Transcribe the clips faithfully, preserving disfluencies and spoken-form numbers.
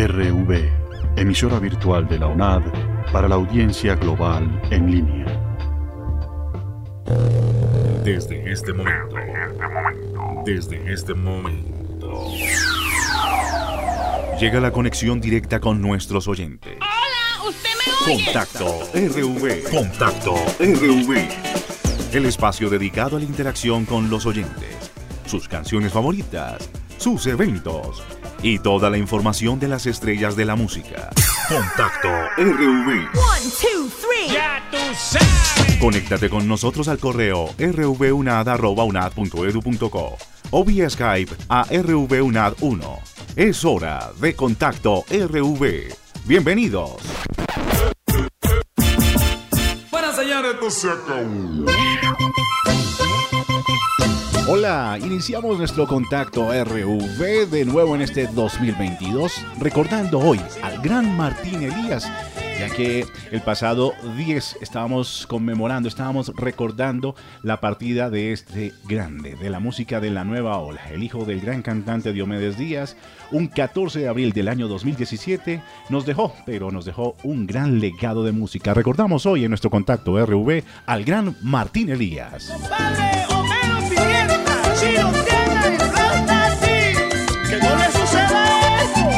R V, emisora virtual de la UNAD para la audiencia global en línea. Desde este momento, desde este momento, llega la conexión directa con nuestros oyentes. ¡Hola! ¿Usted me oye? Contacto R V. Contacto R V. El espacio dedicado a la interacción con los oyentes, sus canciones favoritas, sus eventos y toda la información de las estrellas de la música. Contacto R V. One, two, three. ¡Ya tú sabes! Conéctate con nosotros al correo r v unad arroba unad punto edu punto co o vía Skype a r v unad uno. Es hora de Contacto R V. Bienvenidos. Bueno, señores, esto se acabó. Hola, iniciamos nuestro Contacto R V de nuevo en este dos mil veintidós, recordando hoy al gran Martín Elías, ya que el pasado diez estábamos conmemorando, estábamos recordando la partida de este grande de la música de la nueva ola, el hijo del gran cantante Diomedes Díaz. Un catorce de abril del año dos mil diecisiete nos dejó, pero nos dejó un gran legado de música. Recordamos hoy en nuestro Contacto R V al gran Martín Elías. Compadre Homero Pimienta, si lo tiene en plata así, que no le suceda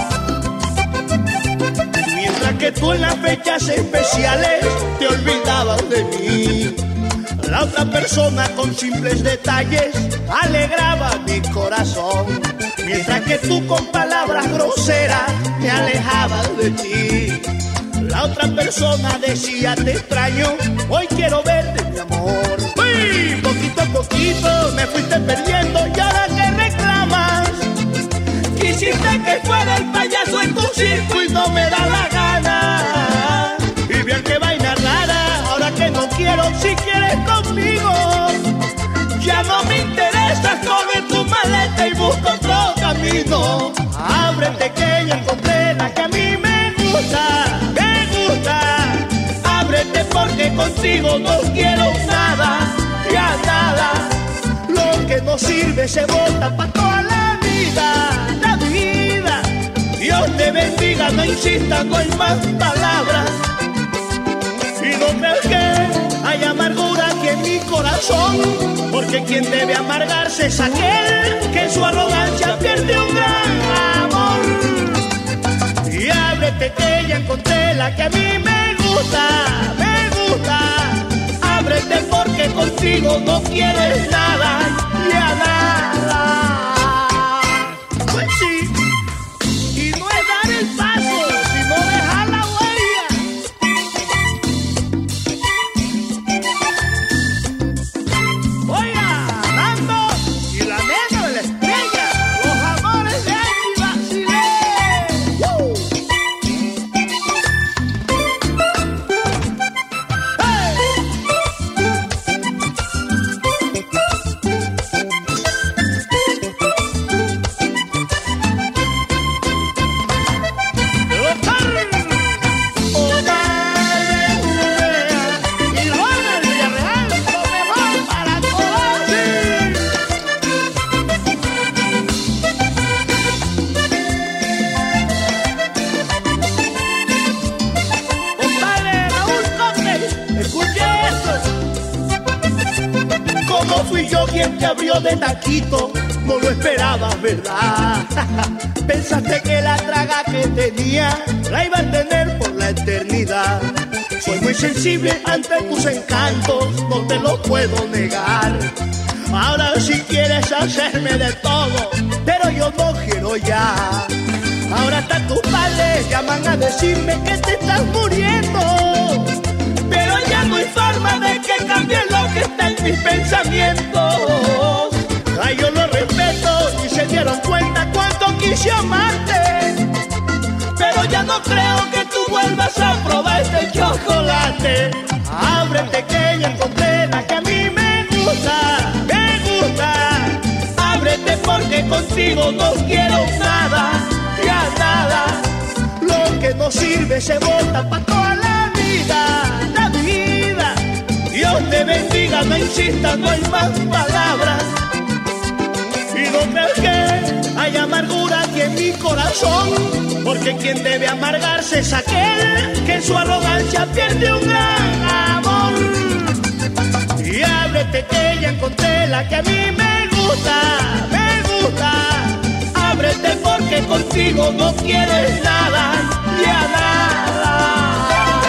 eso. Mientras que tú en las fechas especiales te olvidabas de mí, la otra persona con simples detalles alegraba mi corazón. Mientras que tú con palabras groseras te alejabas de ti, la otra persona decía te extraño, hoy quiero verte mi amor. Uy, poquito a poquito me fuiste perdiendo y ahora que reclamas, quisiste que fuera el payaso en tu circo y no me da la gana. Y bien que vaina rara, ahora que no quiero, si quieres conmigo, ya no me interesa, coge tu maleta y busca otro camino. Ábrete que ya encontré la que a mí me gusta, me gusta. Ábrete porque contigo no quiero nada, ya nada. Lo que no sirve se bota pa' toda la vida, la vida. Dios te bendiga, no insistas, no hay más palabras. Y no creas que hay amargura aquí en mi corazón, porque quien debe amargarse es aquel que en su arrogancia pierde un gran amor. Y ábrete que ya encontré la que a mí me gusta, me gusta. Ábrete porque contigo no quieres nada, ya nada. Pues sí, y no es dar el paso, sino dejar la huella. Oiga, Nando y la nena de la estrella, los amores de Andy Basilé. ¡Uh! Fui yo quien te abrió de taquito, no lo esperabas, ¿verdad? Pensaste que la traga que tenía la iba a tener por la eternidad. Soy muy sensible ante tus encantos, no te lo puedo negar. Ahora si quieres hacerme de todo, pero yo no quiero ya. Ahora hasta tus padres llaman a decirme que te estás muriendo, pero ya no hay forma de que cambie lo que está en mis pensamientos. Ay, yo lo respeto y se dieron cuenta cuánto quise amarte, pero ya no creo que tú vuelvas a probar este chocolate. Ábrete que ya encontré la que a mí me gusta, me gusta. Ábrete porque contigo no quiero nada, ya nada. Lo que no sirve se bota pa' toda la vida, la vida. Dios te bendiga, no insistas, no hay más palabras. Y no creas que hay amargura aquí en mi corazón, porque porque quien debe amargarse es aquel que en su arrogancia pierde un gran amor. Y ábrete que ya encontré la que a mí me gusta, me gusta. Ábrete porque contigo no quieres nada, ya nada.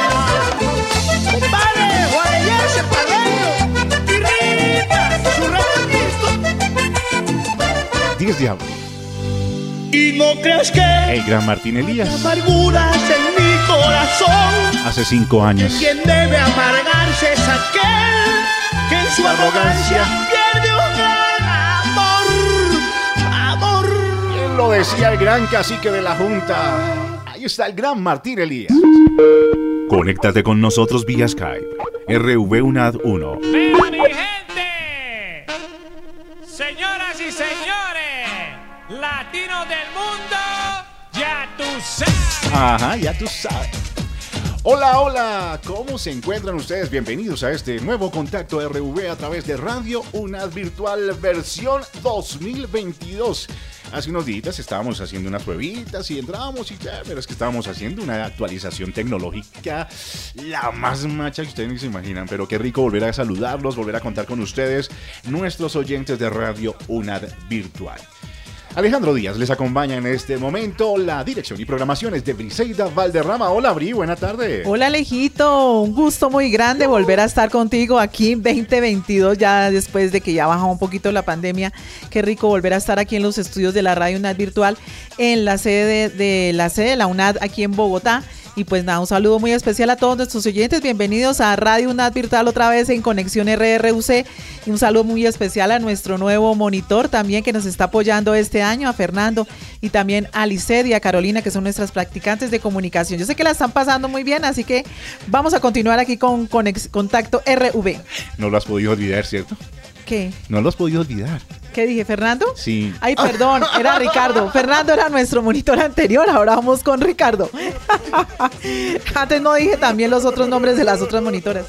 Compadre, Guarellarse Paleño y Rita, su repartito. diez de abril. Y no creas que El gran Martín Elías. amarguras en mi corazón. Hace cinco años. Que quien debe amargarse es aquel que en su arrogancia pierde un gran amor. Amor. Bien lo decía el gran cacique de la Junta. Ahí está el gran Martín Elías. Conéctate con nosotros vía Skype. R V U N A D uno. ¡Viva mi gente! Señoras y señores, latinos del mundo, ya tú sabes. Ajá, ya tú sabes. Hola, hola, ¿cómo se encuentran ustedes? Bienvenidos a este nuevo Contacto R V a través de Radio U N A D Virtual versión dos mil veintidós. Hace unos días estábamos haciendo unas pruebitas y entrábamos y ya, pero es que estábamos haciendo una actualización tecnológica la más macha que ustedes ni se imaginan, pero qué rico volver a saludarlos, volver a contar con ustedes, nuestros oyentes de Radio U N A D Virtual. Alejandro Díaz les acompaña en este momento. La dirección y programaciones de Briseida Valderrama. Hola, Bri, buena tarde. Hola, Alejito, un gusto muy grande volver a estar contigo aquí en veinte veintidós, ya después de que ya bajó un poquito la pandemia. Qué rico volver a estar aquí en los estudios de la Radio U N A D Virtual, en la sede de, de la sede de la U N A D aquí en Bogotá. Y pues nada, un saludo muy especial a todos nuestros oyentes. Bienvenidos a Radio U N A D Virtual otra vez en Conexión R R U C. Y un saludo muy especial a nuestro nuevo monitor también que nos está apoyando este año, a Fernando, y también a Lisset y a Carolina, que son nuestras practicantes de comunicación. Yo sé que la están pasando muy bien, así que vamos a continuar aquí con Conex- Contacto R V. No lo has podido olvidar, ¿cierto? ¿Qué? No lo has podido olvidar. ¿Qué dije, Fernando? Sí. Ay, perdón, era Ricardo. Fernando era nuestro monitor anterior, ahora vamos con Ricardo. Antes no dije también los otros nombres de las otras monitoras.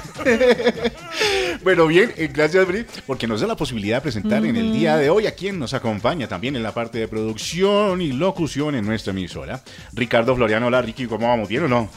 Bueno, bien, eh, gracias, Bri, porque nos da la posibilidad de presentar uh-huh. en el día de hoy a quien nos acompaña también en la parte de producción y locución en nuestra emisora. Ricardo Floriano. Hola, Ricky, ¿cómo vamos? ¿Bien o no?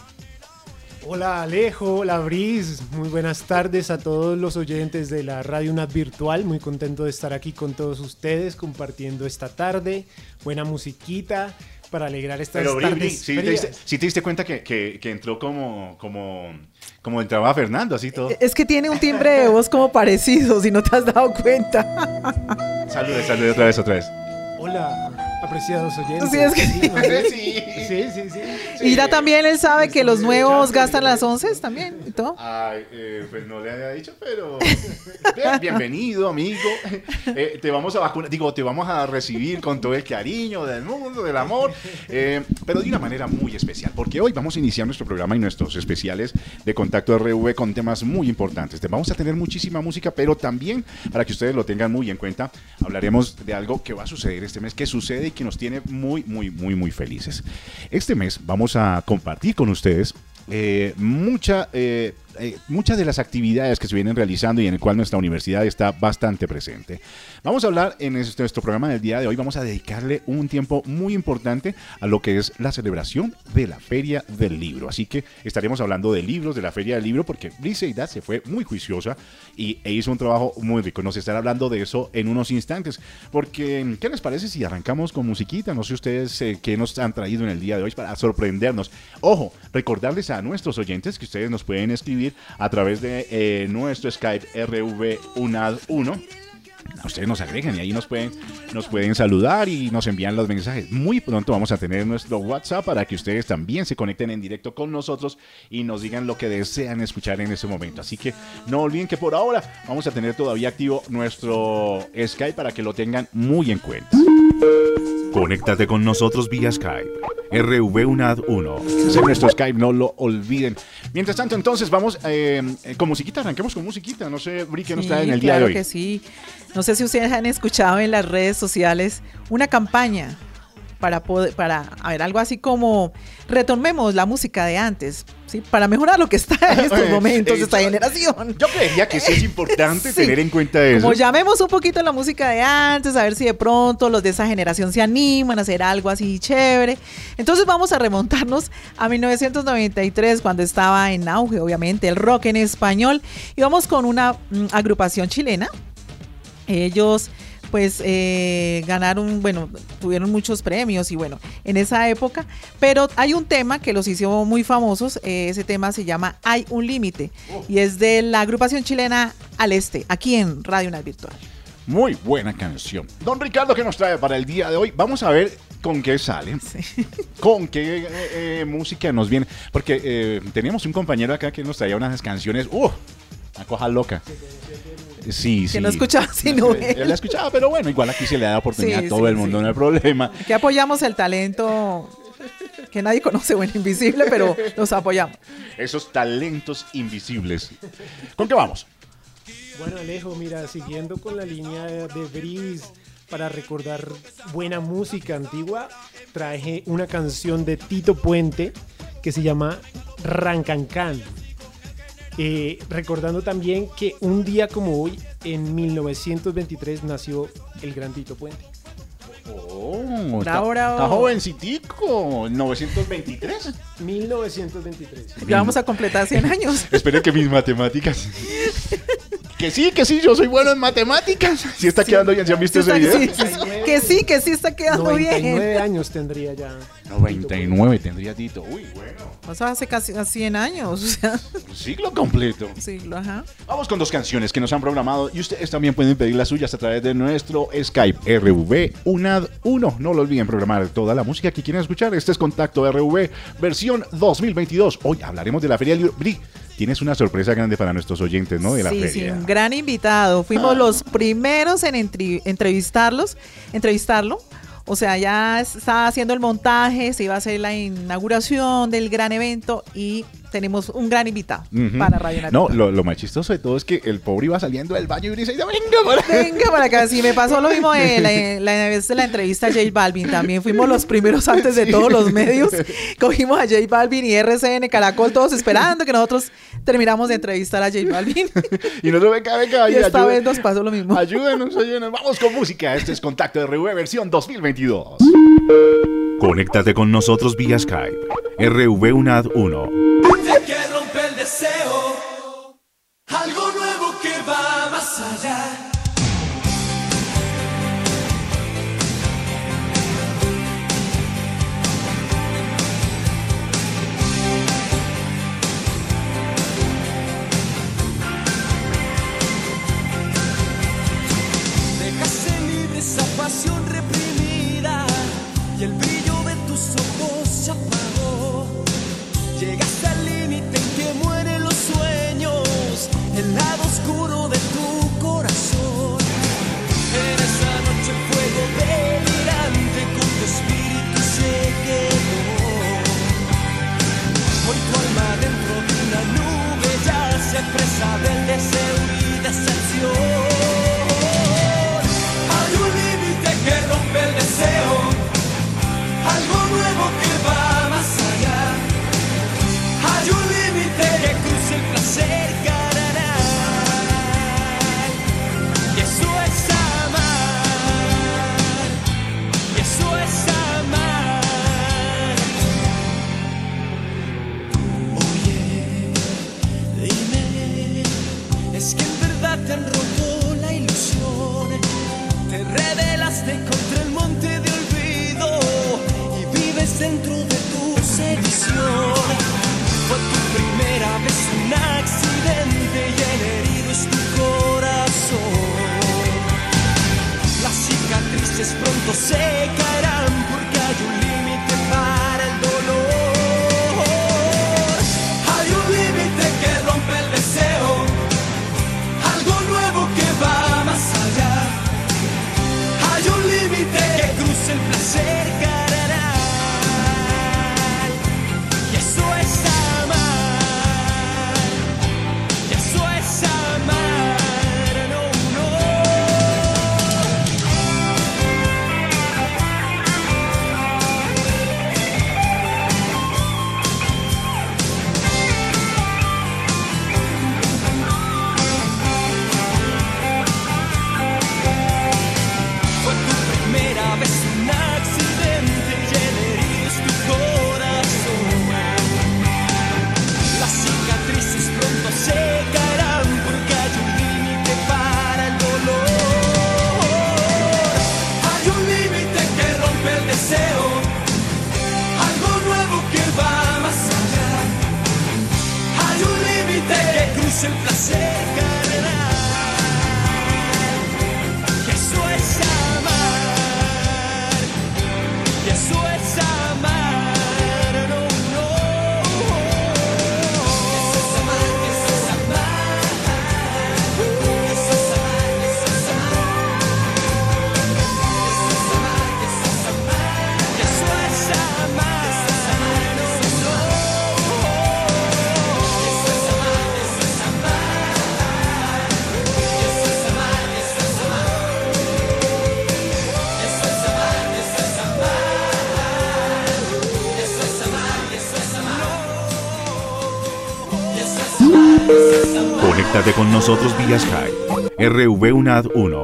Hola Alejo, hola Bris, muy buenas tardes a todos los oyentes de la Radio U N A D Virtual, muy contento de estar aquí con todos ustedes compartiendo esta tarde, buena musiquita para alegrar estas Pero, tardes Bri, ¿sí te, diste, ¿sí te diste cuenta que, que, que entró como, como, como entraba Fernando, así todo? Es que tiene un timbre de voz como parecido, si no te has dado cuenta. Salude, salude otra vez, otra vez. Hola, apreciados oyentes. Sí, es que sí, ¿no? sí. Sí, sí, sí. Y ya también él sabe que los nuevos gastan las once también y todo. Ay, eh, pues no le había dicho, pero bien, bienvenido, amigo. Eh, te vamos a vacunar, digo, te vamos a recibir con todo el cariño del mundo, del amor, eh, pero de una manera muy especial, porque hoy vamos a iniciar nuestro programa y nuestros especiales de Contacto R V con temas muy importantes. Vamos a tener muchísima música, pero también, para que ustedes lo tengan muy en cuenta, hablaremos de algo que va a suceder este mes, que sucede y que nos tiene muy, muy, muy, muy felices. Este mes vamos a compartir con ustedes eh, mucha, eh, eh, muchas de las actividades que se vienen realizando y en el cual nuestra universidad está bastante presente. Vamos a hablar en este, nuestro programa del día de hoy, vamos a dedicarle un tiempo muy importante a lo que es la celebración de la Feria del Libro. Así que estaremos hablando de libros, de la Feria del Libro, porque Briseida se fue muy juiciosa y e hizo un trabajo muy rico. Nos estará hablando de eso en unos instantes, porque ¿qué les parece si arrancamos con musiquita? No sé ustedes eh, qué nos han traído en el día de hoy para sorprendernos. Ojo, recordarles a nuestros oyentes que ustedes nos pueden escribir a través de eh, nuestro Skype R V U N A D uno. Ustedes nos agregan y ahí nos pueden, nos pueden saludar y nos envían los mensajes. Muy pronto vamos a tener nuestro WhatsApp para que ustedes también se conecten en directo con nosotros y nos digan lo que desean escuchar en ese momento. Así que no olviden que por ahora vamos a tener todavía activo nuestro Skype para que lo tengan muy en cuenta. Conéctate con nosotros vía Skype. R V U N A D uno. Ese es nuestro Skype, no lo olviden. Mientras tanto, entonces, vamos eh, con musiquita, arranquemos con musiquita. No sé, Bri, ¿qué nos trae en el día de hoy? Claro que sí. No sé si ustedes han escuchado en las redes sociales una campaña para poder, para, a ver, algo así como retomemos la música de antes, ¿sí? Para mejorar lo que está en estos momentos, esta generación. Yo creería que sí es importante Sí. tener en cuenta eso. Como llamemos un poquito la música de antes, a ver si de pronto los de esa generación se animan a hacer algo así chévere. Entonces vamos a remontarnos a mil novecientos noventa y tres, cuando estaba en auge, obviamente, el rock en español. Y vamos con una mm, agrupación chilena. Ellos pues eh, ganaron, bueno, tuvieron muchos premios y bueno, en esa época, pero hay un tema que los hizo muy famosos, eh, ese tema se llama Hay un límite y es de la agrupación chilena Al Este, aquí en Radio Unad Virtual. Muy buena canción. Don Ricardo, ¿qué nos trae para el día de hoy? Vamos a ver con qué sale, Sí. con qué eh, eh, música nos viene, porque eh, teníamos un compañero acá que nos traía unas canciones, ¡uh! Una cosa loca. Sí, sí. Que no escuchaba sino él. Él la escuchaba, pero bueno, igual aquí se le da oportunidad Sí, a todo sí, el mundo, sí. no hay problema. Aquí apoyamos el talento que nadie conoce, bueno, invisible, pero los apoyamos. Esos talentos invisibles. ¿Con qué vamos? Bueno, Alejo, mira, siguiendo con la línea de Breeze, para recordar buena música antigua, traje una canción de Tito Puente que se llama Rancancán. Eh, recordando también que un día como hoy, en mil novecientos veintitrés, nació el gran Tito Puente. Oh, está, Bravo, bravo. está jovencitico, novecientos veintitrés. mil novecientos veintitrés. Ya vamos a completar cien años. Esperen que mis matemáticas. Que sí, que sí, yo soy bueno en matemáticas. Sí está quedando bien, ¿se han visto Sí, ese está- video? sí, sí, sí. Que sí, que sí está quedando noventa y bien. nueve años tendría ya. noventa y nueve tendría Tito. Uy, bueno. O sea, hace casi cien años, o sea, Un siglo completo. siglo, ajá. Vamos con dos canciones que nos han programado y ustedes también pueden pedir las suyas a través de nuestro Skype R V Unad uno. No lo olviden programar toda la música que quieren escuchar. Este es Contacto R V versión dos mil veintidós. Hoy hablaremos de la Feria del Libro. Bri, tienes una sorpresa grande para nuestros oyentes, ¿no? De la Sí, sí, feria. un gran invitado. Fuimos los primeros en entri- entrevistarlos, entrevistarlo. O sea, ya estaba haciendo el montaje, se iba a hacer la inauguración del gran evento y tenemos un gran invitado Ujú. para Radio Unad No, Virtual. lo, lo más chistoso de todo es que el pobre iba saliendo del baño y dice, venga, para Venga para acá, sí, me pasó lo mismo de la, la vez de la entrevista a J Balvin, también fuimos los primeros antes de todos los medios, cogimos a J Balvin y R C N, Caracol, todos esperando que nosotros terminamos de entrevistar a J Balvin Y nosotros, venga, venga, y ayúdenos, esta vez nos pasó lo mismo. ayúdenos, ayúdenos. Vamos con música. Este es Contacto R V versión dos mil veintidós. Conéctate con nosotros vía Skype. R V Unad uno. Que rompe el deseo, algo nuevo que va más allá. Dejaste libre esa pasión reprimida y el brillo de tus ojos se apagó. Llegaste al límite en que mueren los sueños, el lado oscuro de tu corazón. En esa noche el fuego delirante con tu espíritu se quedó. Hoy tu alma dentro de una nube ya se expresa del deseo y decepción. Hay un límite que rompe el deseo, algo nuevo que va más allá. Hay un límite que cruza el placer carnal. Y eso es amar. Y eso es amar. Oye, dime, es que en verdad te han roto la ilusión. Te rebelaste contra el monte de olvido y vives dentro de tu sedición. Fue tu primera vez un accidente y el herido es tu corazón. Las cicatrices pronto se caerán porque hay un límite para el dolor. Hay un límite que rompe el deseo, algo nuevo que va más allá. Hay un límite que cruza el placer carnal. Y eso es amar. Y eso es amar. No, no. Conéctate con nosotros vía Skype. R V UNAD uno.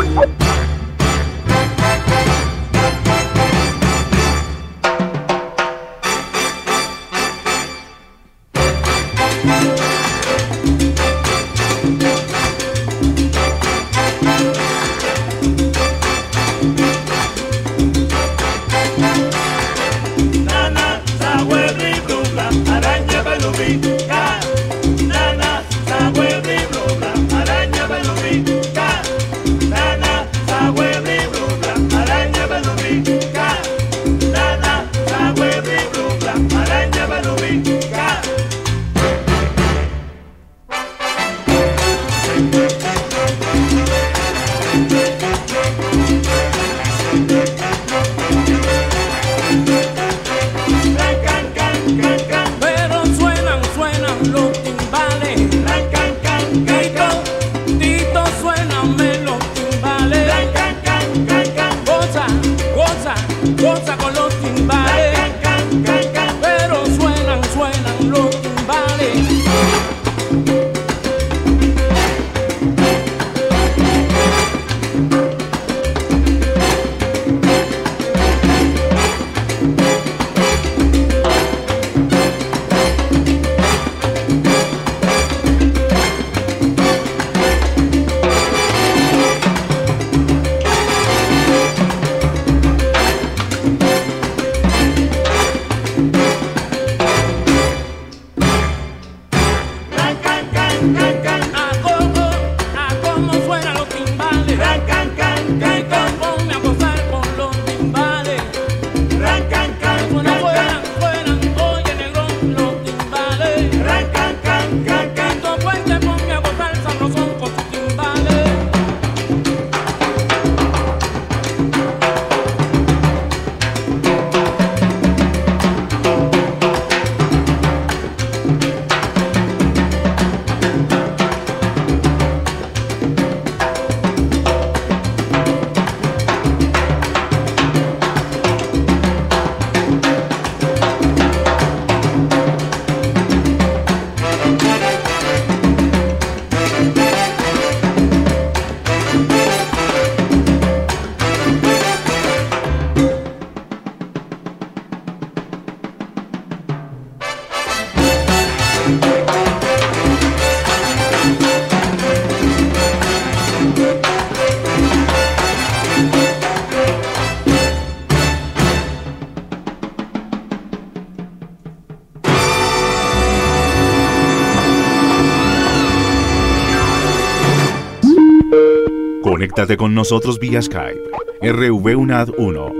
Conéctate con nosotros vía Skype. R V UNAD uno.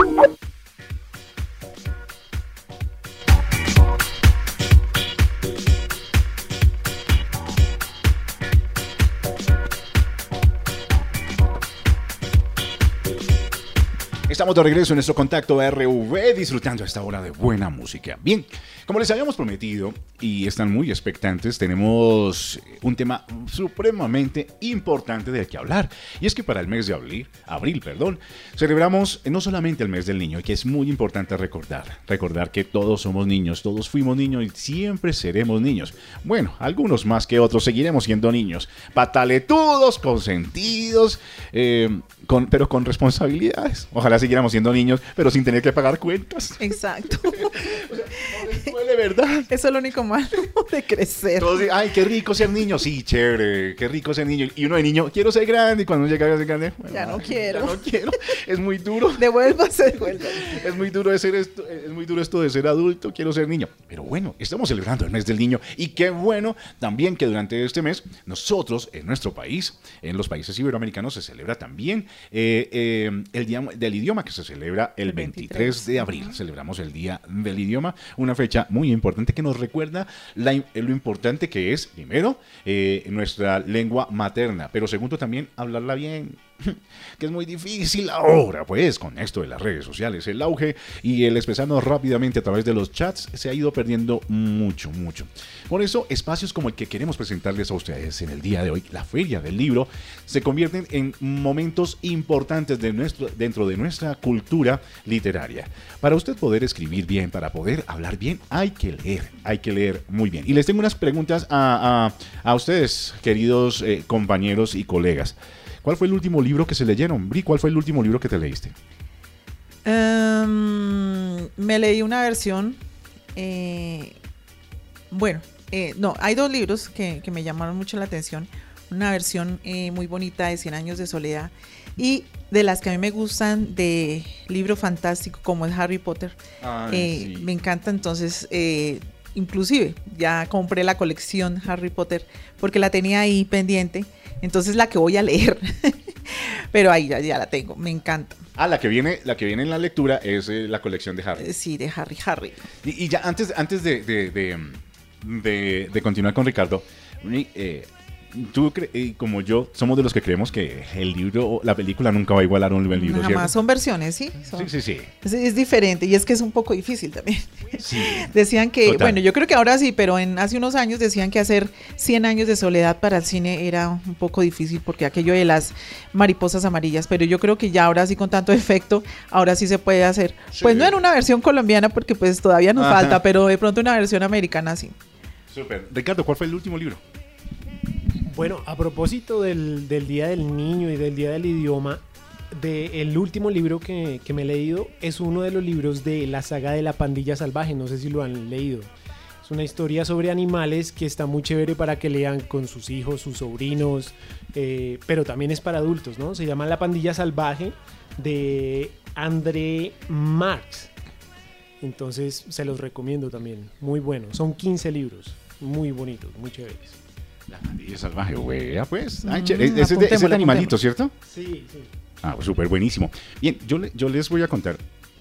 Estamos de regreso en nuestro contacto R V, disfrutando a esta hora de buena música. Bien, como les habíamos prometido y están muy expectantes, tenemos un tema supremamente importante del que hablar. Y es que para el mes de abril, abril, perdón, celebramos no solamente el mes del niño, que es muy importante recordar, recordar que todos somos niños, todos fuimos niños y siempre seremos niños. Bueno, algunos más que otros seguiremos siendo niños, pataletudos, consentidos, eh, con, pero con responsabilidades. Ojalá siguiéramos siendo niños, pero sin tener que pagar cuentas. Exacto. O sea, no les duele, ¿verdad? Eso es lo único malo de crecer. Todos dicen, ay, qué rico ser niño. Sí, chévere, qué rico ser niño. Y uno de niño, quiero ser grande. Y cuando llega a ser grande, bueno, ya no ay, quiero. Ya no quiero. Es muy duro. Devuélvase, devuélvase. Es muy duro de ser esto, es muy duro esto de ser adulto, quiero ser niño. Pero bueno, estamos celebrando el mes del niño. Y qué bueno también que durante este mes, nosotros, en nuestro país, en los países iberoamericanos, se celebra también eh, eh, el Día del Idioma, que se celebra el veintitrés de abril. Celebramos el Día del Idioma, una fecha muy importante que nos recuerda la, lo importante que es, primero, eh, nuestra lengua materna, pero segundo, también hablarla bien. que es muy difícil ahora, pues con esto de las redes sociales, el auge y el expresarnos rápidamente a través de los chats se ha ido perdiendo mucho, mucho. Por eso, espacios como el que queremos presentarles a ustedes en el día de hoy, la Feria del Libro, se convierten en momentos importantes de nuestro, dentro de nuestra cultura literaria. Para usted poder escribir bien, para poder hablar bien, hay que leer, hay que leer muy bien. Y les tengo unas preguntas a, a, a ustedes, queridos eh, compañeros y colegas. ¿Cuál fue el último libro que se leyeron? Bri, ¿cuál fue el último libro que te leíste? Um, me leí una versión, eh, bueno, eh, no, hay dos libros que, que me llamaron mucho la atención. Una versión eh, muy bonita de Cien años de soledad y de las que a mí me gustan de libro fantástico como es Harry Potter. Ay, eh, sí. Me encanta, entonces eh, inclusive ya compré la colección Harry Potter porque la tenía ahí pendiente, entonces la que voy a leer, pero ahí ya, ya la tengo, me encanta. Ah, la que viene, la que viene en la lectura es eh, la colección de Harry. Eh, Sí, de Harry Harry. Y, y ya antes, antes de, de, de, de, de continuar con Ricardo, eh, tú cre- eh, como yo somos de los que creemos que el libro, la película nunca va a igualar a un libro, Jamás, ¿cierto? son versiones, ¿sí? Son- Sí, sí, sí. Es, es diferente y es que es un poco difícil también. Sí. Decían que, Total. bueno, yo creo que ahora sí, pero en hace unos años decían que hacer cien años de soledad para el cine era un poco difícil porque aquello de las mariposas amarillas, pero yo creo que ya ahora sí con tanto efecto, ahora sí se puede hacer. Sí. Pues no en una versión colombiana porque pues todavía nos Ajá. falta, pero de pronto una versión americana sí. Súper. Ricardo, ¿cuál fue el último libro? Bueno, a propósito del, del Día del Niño y del Día del Idioma, de el último libro que, que me he leído es uno de los libros de la saga de La Pandilla Salvaje, no sé si lo han leído. Es una historia sobre animales que está muy chévere para que lean con sus hijos, sus sobrinos, eh, pero también es para adultos, ¿no? Se llama La Pandilla Salvaje de André Marx. Entonces se los recomiendo también, muy bueno. Son quince libros, muy bonitos, muy chéveres. La Pandilla Salvaje, güey. Ah, pues. Ay, Mm, che- ese es de, ese es de apuntémoslo, animalito, ¿cierto? Sí, sí. Ah, pues súper buenísimo. Bien, yo, le- yo les voy a contar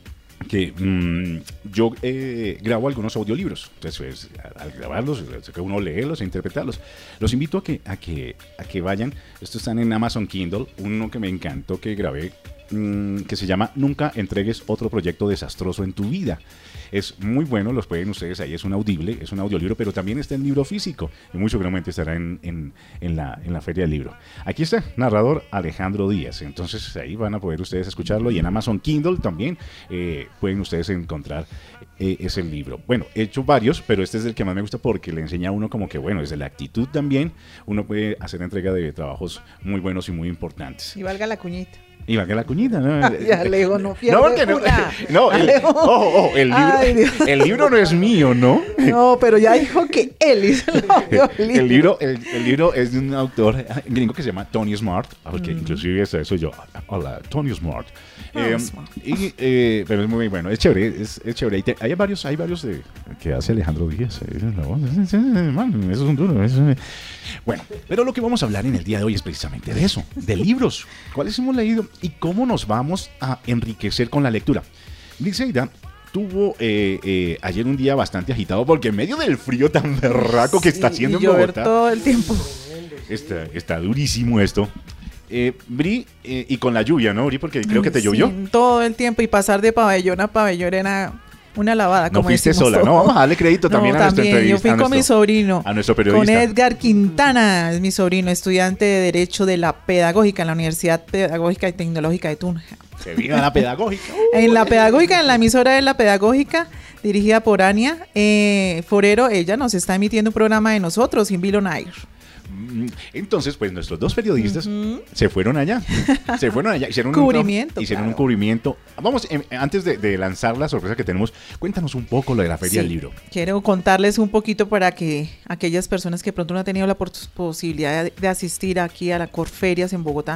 que mm, yo eh, grabo algunos audiolibros. Entonces, pues, al, al grabarlos, que uno leerlos e interpretarlos. Los invito a que, a que, a que vayan. Estos están en Amazon Kindle. Uno que me encantó que grabé, mm, que se llama Nunca entregues otro proyecto desastroso en tu vida. Es muy bueno, los pueden ustedes ahí, es un audible, es un audiolibro, pero también está en libro físico y muy seguramente estará en, en, en, la, en la Feria del Libro. Aquí está, narrador Alejandro Díaz, entonces ahí van a poder ustedes escucharlo y en Amazon Kindle también eh, pueden ustedes encontrar eh, ese libro. Bueno, he hecho varios, pero este es el que más me gusta porque le enseña a uno como que, bueno, desde la actitud también, uno puede hacer entrega de trabajos muy buenos y muy importantes. Y valga la cuñita. Y va que la cuñita, ¿no? Ay, Alejo, no pierde No, porque no, una. no, el, Alejo. ojo, ojo, el libro, Ay, Dios. el libro no es mío, ¿no? No, pero ya dijo que él hizo el audiolibro. El libro, el, el libro es de un autor gringo que se llama Tony Smart, que Mm. inclusive ese soy yo. Hola, Tony Smart. Ah, Eh, Smart. y, eh, pero es muy bueno, es chévere, es, es chévere. Y te- hay varios, hay varios de, que hace Alejandro Díaz. eh, la voz, eh, man, Eso es un duro. eso es- Bueno, pero lo que vamos a hablar en el día de hoy es precisamente de eso, de libros. ¿Cuáles hemos leído y cómo nos vamos a enriquecer con la lectura? Briseida tuvo eh, eh, ayer un día bastante agitado porque en medio del frío tan berraco que está Sí, haciendo y en llover Bogotá, todo el tiempo. está, está durísimo esto. Eh, Bri, eh, y con la lluvia, ¿no, Bri? Porque creo que te llovió. Sí, todo el tiempo y pasar de pabellón a pabellón era una lavada. No como fuiste decimos sola, todos. no, vamos a darle crédito también a nuestro también, entrevista- yo fui a con nuestro- mi sobrino, a nuestro con periodista. Edgar Quintana, es mi sobrino, estudiante de Derecho de la Pedagógica en la Universidad Pedagógica y Tecnológica de Tunja. Se viva la pedagógica. En la Pedagógica, en la emisora de la Pedagógica, dirigida por Ania eh, Forero, ella nos está emitiendo un programa de nosotros, In Vivo on Air. Mm, Entonces, pues nuestros dos periodistas se fueron allá. Se fueron allá. Hicieron Cubrimiento, Un, hicieron claro. un cubrimiento. Vamos, em, antes de, de lanzar la sorpresa que tenemos, cuéntanos un poco lo de la Feria Sí, del Libro. Quiero contarles un poquito para que aquellas personas que pronto no han tenido la pos- posibilidad de, de asistir aquí a la Corferias en Bogotá.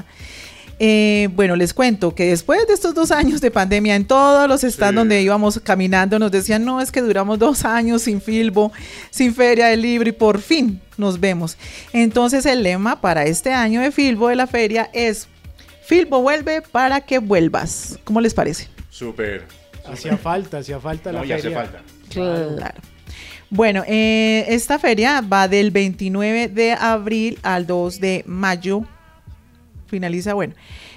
Eh, bueno, les cuento que después de estos dos años de pandemia, en todos los stands Sí. donde íbamos caminando, nos decían, no, es que duramos dos años sin Filbo, sin Feria del Libro y por fin nos vemos. Entonces el lema para este año de Filbo de la feria es, Filbo vuelve para que vuelvas. ¿Cómo les parece? Súper. Hacía falta, hacía falta la No, ya hace feria. falta. Claro. Bueno, eh, esta feria va del veintinueve de abril al dos de mayo. Finaliza, bueno.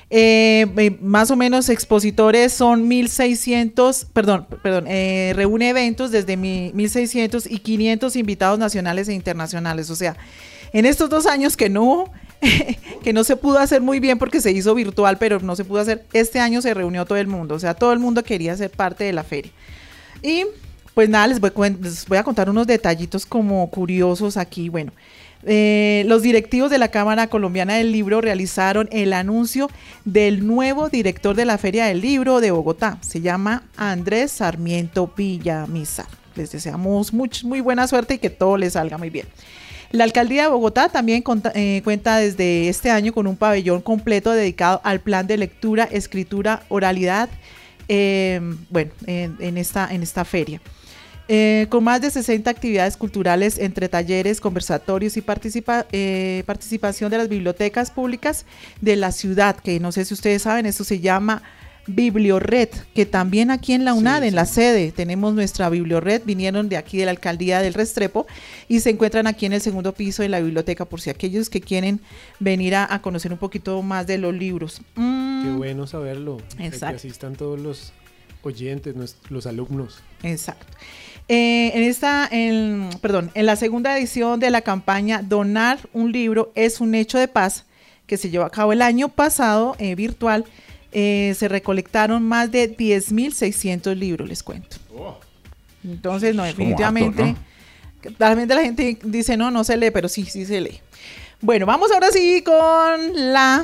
Eh, eh, más o menos expositores son mil seiscientos, perdón, perdón, eh, reúne eventos desde mi, mil seiscientos y quinientos invitados nacionales e internacionales. O sea, en estos dos años que no hubo, que no se pudo hacer muy bien porque se hizo virtual, pero no se pudo hacer, este año se reunió todo el mundo, o sea, todo el mundo quería ser parte de la feria. Y pues nada, les voy, les voy a contar unos detallitos como curiosos aquí. Bueno, Eh, los directivos de la Cámara Colombiana del Libro realizaron el anuncio del nuevo director de la Feria del Libro de Bogotá. Se llama Andrés Sarmiento Villamizar. Les deseamos much, muy buena suerte y que todo les salga muy bien. La Alcaldía de Bogotá también conta, eh, cuenta desde este año con un pabellón completo dedicado al plan de lectura, escritura, oralidad, eh, bueno, en, en, esta, en esta feria. Eh, con más de sesenta actividades culturales entre talleres, conversatorios y participa, eh, participación de las bibliotecas públicas de la ciudad, que no sé si ustedes saben, eso se llama Bibliored, que también aquí en la UNAD, sí, en sí. la sede, tenemos nuestra Bibliored, vinieron de aquí de la Alcaldía del Restrepo y se encuentran aquí en el segundo piso de la biblioteca, por si aquellos que quieren venir a, a conocer un poquito más de los libros. Mm. Qué bueno saberlo, Exacto. que asistan todos los oyentes, los alumnos. Exacto. Eh, en esta, en, perdón, en la segunda edición de la campaña Donar un libro es un hecho de paz, que se llevó a cabo el año pasado, eh, virtual, eh, se recolectaron más de diez mil seiscientos libros, les cuento. Oh. Entonces, no, definitivamente, harto, ¿no? Realmente la gente dice, no, no se lee, pero sí, sí se lee. Bueno, vamos ahora sí con la...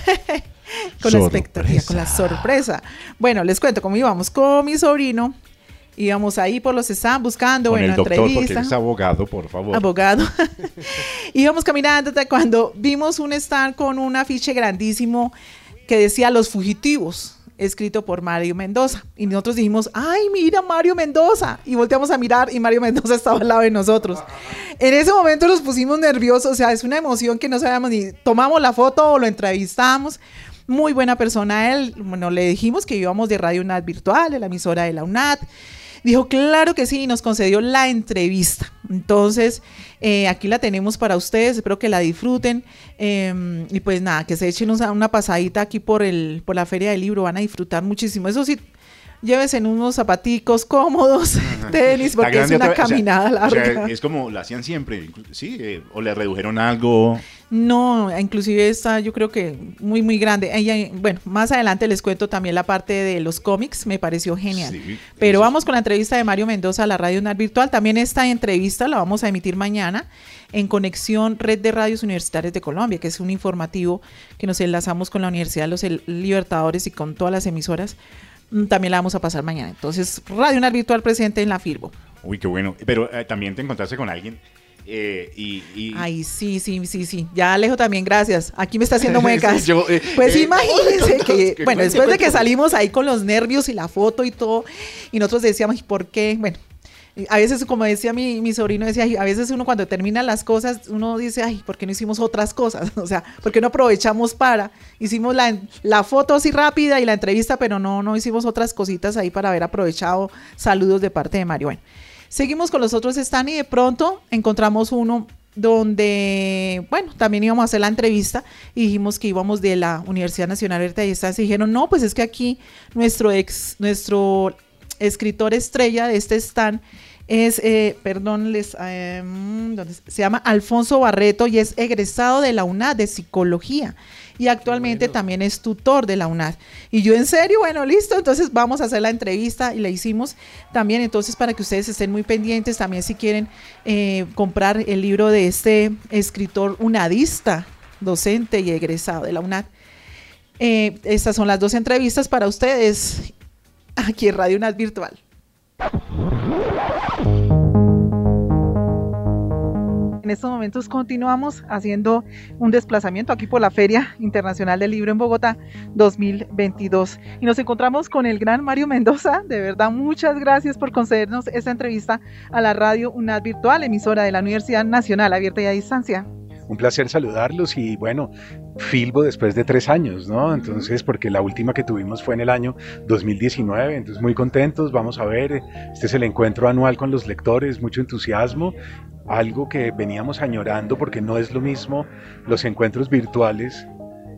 con sorpresa. La expectativa, con la sorpresa. Bueno, les cuento cómo íbamos con mi sobrino. Íbamos ahí por los stands buscando, con bueno, el doctor, entrevista. Porque él es abogado, por favor. Abogado. Íbamos caminando hasta cuando vimos un stand con un afiche grandísimo que decía Los Fugitivos, escrito por Mario Mendoza. Y nosotros dijimos, ay, mira Mario Mendoza. Y volteamos a mirar y Mario Mendoza estaba al lado de nosotros. En ese momento nos pusimos nerviosos, o sea, es una emoción que no sabíamos ni tomamos la foto o lo entrevistamos. Muy buena persona él. Bueno, le dijimos que íbamos de Radio UNAD Virtual, de la emisora de la UNAD. Dijo, claro que sí, y nos concedió la entrevista. Entonces, eh, aquí la tenemos para ustedes, espero que la disfruten. Eh, y pues nada, que se echen una, una pasadita aquí por, el, por la Feria del Libro, van a disfrutar muchísimo. Eso sí, llévese en unos zapaticos cómodos, tenis, porque es una caminada, o sea, larga. O sea, es como la hacían siempre, ¿sí? Eh, o le redujeron algo. No, inclusive está, yo creo que muy, muy grande. Ella, bueno, más adelante les cuento también la parte de los cómics, me pareció genial. Sí, pero vamos con la entrevista de Mario Mendoza a la Radio UNAD Virtual. También esta entrevista la vamos a emitir mañana en Conexión Red de Radios Universitarias de Colombia, que es un informativo que nos enlazamos con la Universidad de los Libertadores y con todas las emisoras. También la vamos a pasar mañana. Entonces, Radio UNAD Virtual presente en la Firbo. Uy, qué bueno. Pero eh, también te encontraste con alguien. Eh, y, y... Ay, sí, sí, sí, sí. Ya Alejo también, gracias. Aquí me está haciendo muecas. sí, yo, eh, pues eh, imagínense no, que, que, bueno, que después de que salimos ahí con los nervios y la foto y todo, y nosotros decíamos, ¿por qué? Bueno, a veces, como decía mi, mi sobrino, decía, a veces uno cuando termina las cosas, uno dice, ay, ¿por qué no hicimos otras cosas? O sea, ¿por qué no aprovechamos para? Hicimos la, la foto así rápida y la entrevista, pero no, no hicimos otras cositas ahí para haber aprovechado. Saludos de parte de Mario. Bueno, seguimos con los otros stands y de pronto encontramos uno donde, bueno, también íbamos a hacer la entrevista y dijimos que íbamos de la Universidad Nacional Abierta de Distancia y dijeron, no, pues es que aquí nuestro ex, nuestro escritor estrella de este stand es, eh, perdón, les, eh, ¿dónde? Se llama Alfonso Barreto y es egresado de la UNAD de Psicología y actualmente bueno. también es tutor de la UNAD. Y yo en serio, bueno, listo, entonces vamos a hacer la entrevista y la hicimos también, entonces para que ustedes estén muy pendientes, también si quieren eh, comprar el libro de este escritor unadista, docente y egresado de la UNAD. Eh, estas son las dos entrevistas para ustedes aquí en Radio UNAD Virtual. En estos momentos continuamos haciendo un desplazamiento aquí por la Feria Internacional del Libro en Bogotá dos mil veintidós y nos encontramos con el gran Mario Mendoza. De verdad, muchas gracias por concedernos esta entrevista a la Radio UNAD Virtual, emisora de la Universidad Nacional Abierta y a Distancia. Un placer saludarlos y bueno, Filbo después de tres años, ¿no? Entonces, porque la última que tuvimos fue en el año dos mil diecinueve, entonces muy contentos, vamos a ver, este es el encuentro anual con los lectores, mucho entusiasmo, algo que veníamos añorando porque no es lo mismo los encuentros virtuales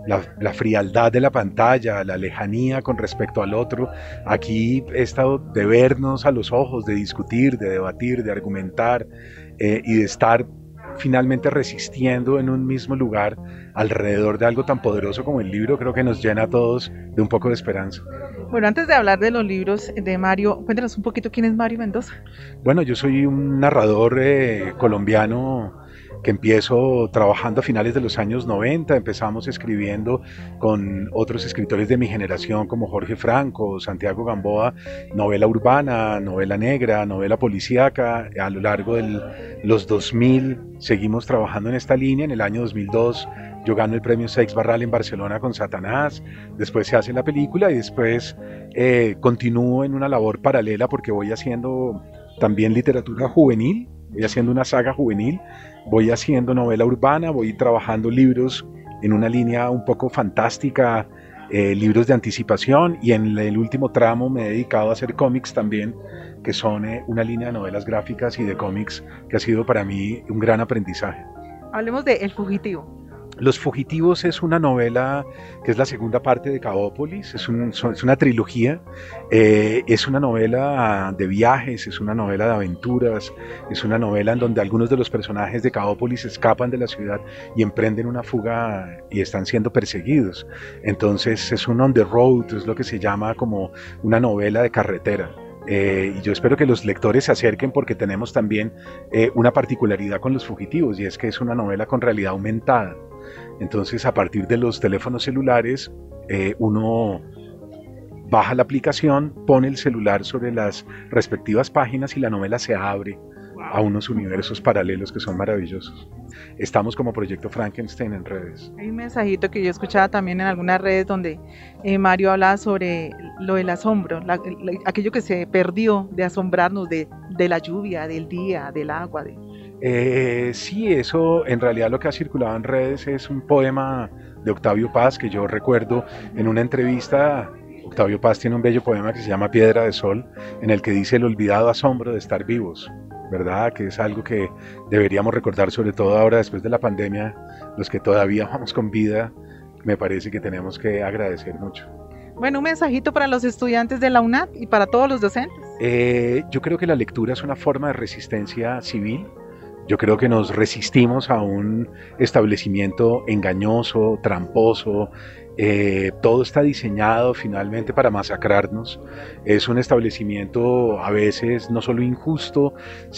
la, la frialdad de la pantalla, la lejanía con respecto al otro. Aquí he estado de vernos a los ojos, de discutir, de debatir, de argumentar eh, y de estar finalmente resistiendo en un mismo lugar alrededor de algo tan poderoso como el libro. Creo que nos llena a todos de un poco de esperanza. Bueno, antes de hablar de los libros de Mario, cuéntanos un poquito quién es Mario Mendoza. Bueno, yo soy un narrador eh, colombiano que empiezo trabajando a finales de los años noventa. Empezamos escribiendo con otros escritores de mi generación como Jorge Franco, Santiago Gamboa, novela urbana, novela negra, novela policíaca. A lo largo de los dos mil seguimos trabajando en esta línea. En el año dos mil dos yo gano el premio Seix Barral en Barcelona con Satanás, después se hace la película y después eh, continúo en una labor paralela porque voy haciendo también literatura juvenil, voy haciendo una saga juvenil, voy haciendo novela urbana, voy trabajando libros en una línea un poco fantástica, eh, libros de anticipación, y en el último tramo me he dedicado a hacer cómics también, que son eh, una línea de novelas gráficas y de cómics que ha sido para mí un gran aprendizaje. Hablemos de El Fugitivo. Los Fugitivos es una novela que es la segunda parte de Caópolis, es, un, es una trilogía, eh, es una novela de viajes, es una novela de aventuras, es una novela en donde algunos de los personajes de Caópolis escapan de la ciudad y emprenden una fuga y están siendo perseguidos. Entonces es un on the road, es lo que se llama como una novela de carretera. Eh, y yo espero que los lectores se acerquen porque tenemos también eh, una particularidad con Los Fugitivos, y es que es una novela con realidad aumentada. Entonces, a partir de los teléfonos celulares, eh, uno baja la aplicación, pone el celular sobre las respectivas páginas y la novela se abre a unos universos paralelos que son maravillosos. Estamos como Proyecto Frankenstein en redes. Hay un mensajito que yo escuchaba también en algunas redes donde eh, Mario hablaba sobre lo del asombro, la, la, aquello que se perdió de asombrarnos de, de la lluvia, del día, del agua. De... Eh, sí, eso en realidad lo que ha circulado en redes es un poema de Octavio Paz que yo recuerdo en una entrevista. Octavio Paz tiene un bello poema que se llama Piedra de Sol, en el que dice el olvidado asombro de estar vivos, ¿verdad? Que es algo que deberíamos recordar, sobre todo ahora después de la pandemia, los que todavía vamos con vida, me parece que tenemos que agradecer mucho. Bueno, un mensajito para los estudiantes de la UNAD y para todos los docentes. Eh, yo creo que la lectura es una forma de resistencia civil. Yo creo que nos resistimos a un establecimiento engañoso, tramposo. Eh, todo está diseñado finalmente para masacrarnos. Es un establecimiento a veces no solo injusto,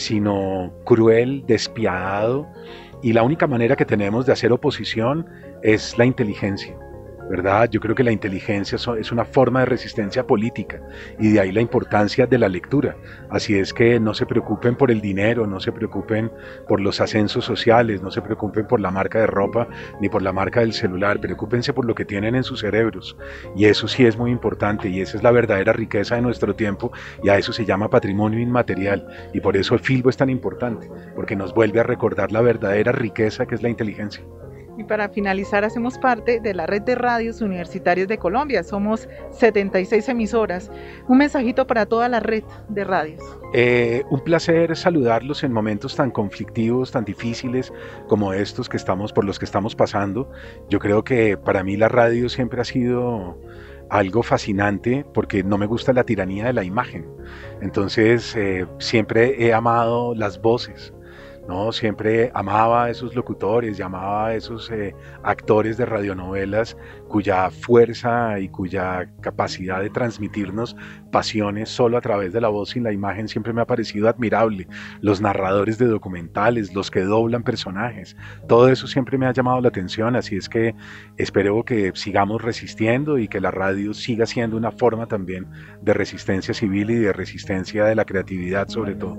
sino cruel, despiadado. Y la única manera que tenemos de hacer oposición es la inteligencia, ¿verdad? Yo creo que la inteligencia es una forma de resistencia política y de ahí la importancia de la lectura. Así es que no se preocupen por el dinero, no se preocupen por los ascensos sociales, no se preocupen por la marca de ropa ni por la marca del celular, preocúpense por lo que tienen en sus cerebros, y eso sí es muy importante, y esa es la verdadera riqueza de nuestro tiempo, y a eso se llama patrimonio inmaterial, y por eso el Filbo es tan importante, porque nos vuelve a recordar la verdadera riqueza que es la inteligencia. Y para finalizar, hacemos parte de la red de radios universitarias de Colombia. Somos setenta y seis emisoras. Un mensajito para toda la red de radios. Eh, un placer saludarlos en momentos tan conflictivos, tan difíciles como estos que estamos, por los que estamos pasando. Yo creo que para mí la radio siempre ha sido algo fascinante porque no me gusta la tiranía de la imagen. Entonces eh, siempre he amado las voces. No, siempre amaba a esos locutores, llamaba a esos eh, actores de radionovelas cuya fuerza y cuya capacidad de transmitirnos pasiones solo a través de la voz sin la imagen siempre me ha parecido admirable. Los narradores de documentales, los que doblan personajes, todo eso siempre me ha llamado la atención, así es que espero que sigamos resistiendo y que la radio siga siendo una forma también de resistencia civil y de resistencia de la creatividad sobre todo.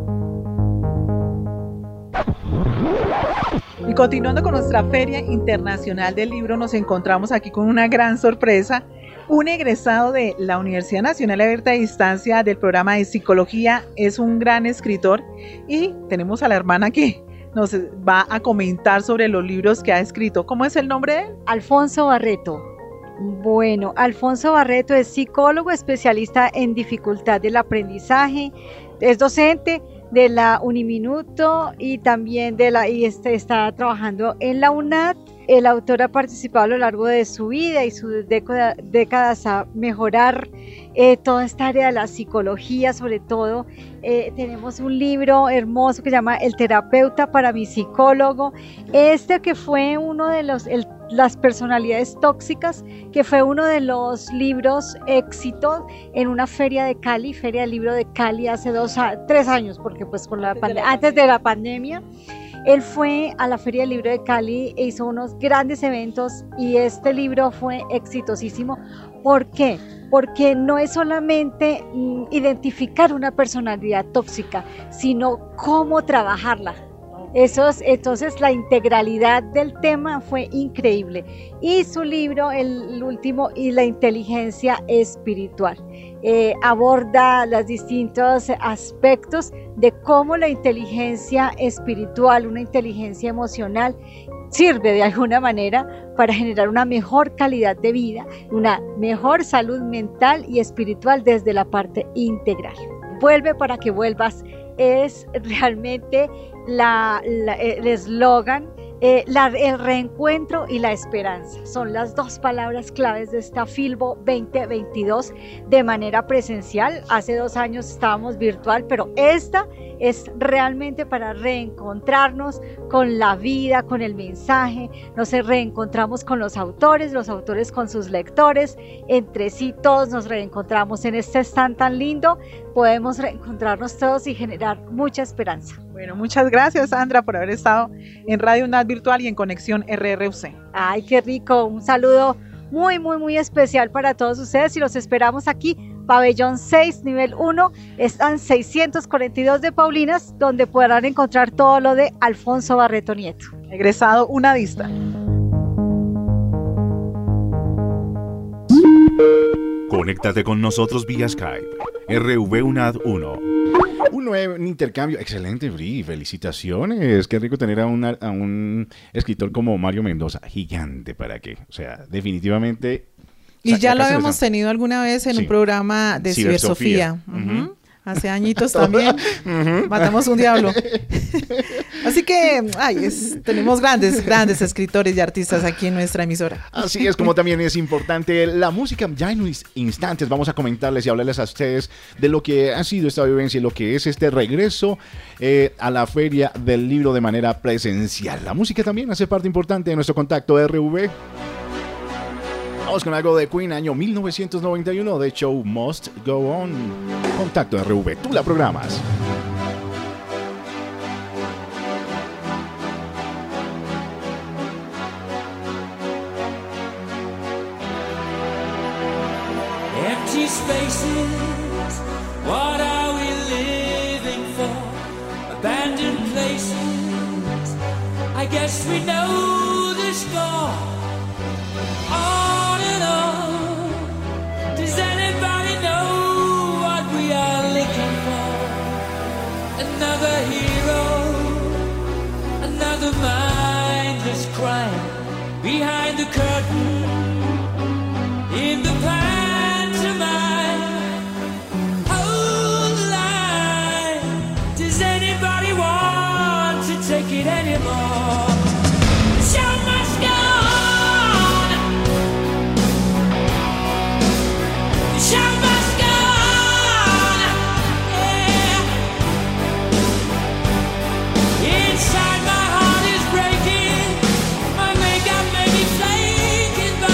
Y continuando con nuestra Feria Internacional del Libro, nos encontramos aquí con una gran sorpresa. Un egresado de la Universidad Nacional Abierta a Distancia del programa de Psicología, es un gran escritor, y tenemos a la hermana que nos va a comentar sobre los libros que ha escrito. ¿Cómo es el nombre de él? Alfonso Barreto. Bueno, Alfonso Barreto es psicólogo especialista en dificultad del aprendizaje, es docente de la Uniminuto y también de la y este, está trabajando en la UNAD el autor ha participado a lo largo de su vida y sus década, décadas a mejorar eh, toda esta área de la psicología, sobre todo. Eh, tenemos un libro hermoso que se llama El terapeuta para mi psicólogo, este que fue uno de los, el, las personalidades tóxicas, que fue uno de los libros éxitos en una feria de Cali, Feria del Libro de Cali hace dos, tres años, porque pues con la antes, de la, antes de la pandemia. Él fue a la Feria del Libro de Cali e hizo unos grandes eventos y este libro fue exitosísimo. ¿Por qué? Porque no es solamente mm, identificar una personalidad tóxica, sino cómo trabajarla. Eso es, entonces la integralidad del tema fue increíble. Y su libro, el, el último, y la inteligencia espiritual. Eh, aborda los distintos aspectos de cómo la inteligencia espiritual, una inteligencia emocional, sirve de alguna manera para generar una mejor calidad de vida, una mejor salud mental y espiritual desde la parte integral. Vuelve para que vuelvas es realmente la, la, el eslogan. Eh, la, el reencuentro y la esperanza son las dos palabras claves de esta Filbo veinte veintidós de manera presencial. Hace dos años estábamos virtual, pero esta es realmente para reencontrarnos con la vida, con el mensaje. Nos reencontramos con los autores, los autores con sus lectores, entre sí todos nos reencontramos en este stand tan lindo. Podemos reencontrarnos todos y generar mucha esperanza. Bueno, muchas gracias, Sandra, por haber estado en Radio UNAD Virtual y en Conexión R R U C. Ay, qué rico. Un saludo muy, muy, muy especial para todos ustedes y los esperamos aquí, Pabellón seis, nivel uno, están seiscientos cuarenta y dos de Paulinas, donde podrán encontrar todo lo de Alfonso Barreto Nieto. Egresado unadista. Conéctate con nosotros vía Skype, R V UNAD uno. Un nuevo intercambio, excelente, Bri, felicitaciones. Qué rico tener a, una, a un escritor como Mario Mendoza, gigante, ¿para qué? O sea, definitivamente... Y ya lo habíamos tenido alguna vez en sí. un programa de Cibersofía. Cibersofía. Uh-huh. Hace añitos también. uh-huh. Matamos un diablo. Así que, ay, es, tenemos grandes, grandes escritores y artistas aquí en nuestra emisora. Así es, como también es importante la música. Ya en instantes vamos a comentarles y hablarles a ustedes de lo que ha sido esta vivencia y lo que es este regreso eh, a la Feria del Libro de manera presencial. La música también hace parte importante de nuestro contacto R V. Vamos con algo de Queen, año mil novecientos noventa y uno, The Show Must Go On. Contacto R V, tú la programas. Empty spaces, what are we living for? Abandoned places, I guess we know the score. On and on, does anybody know what we are looking for? Another hero, another mindless crime, behind the curtain, in the pantomime. Hold the line, does anybody want to take it anymore? The show must go on. The show must go on, yeah. Inside my heart is breaking, my makeup may be flaking,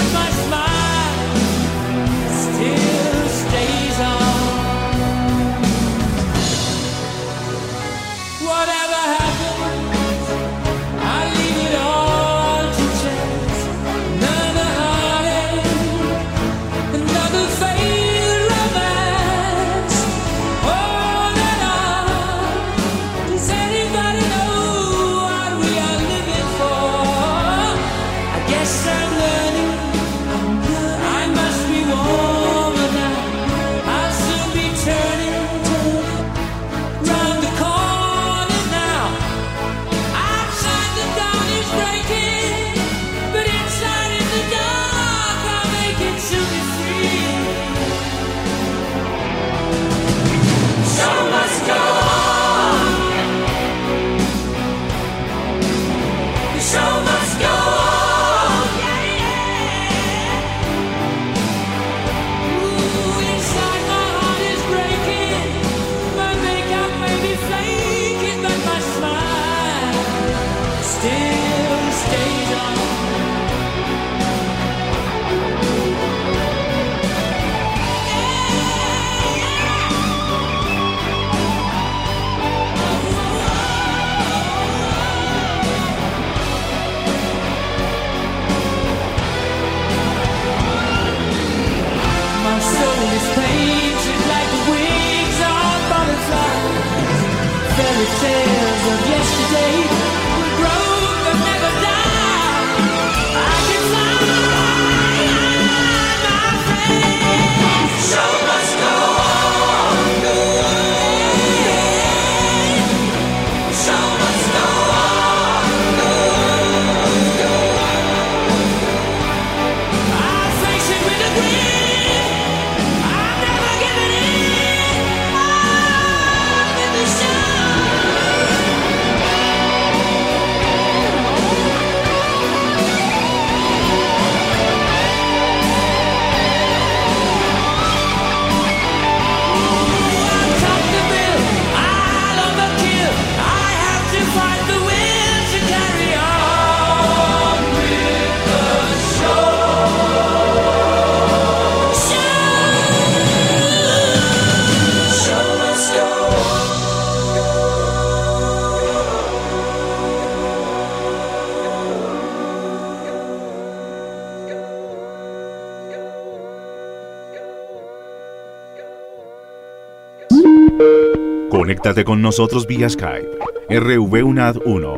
Conéctate con nosotros vía Skype. R V UNAD uno.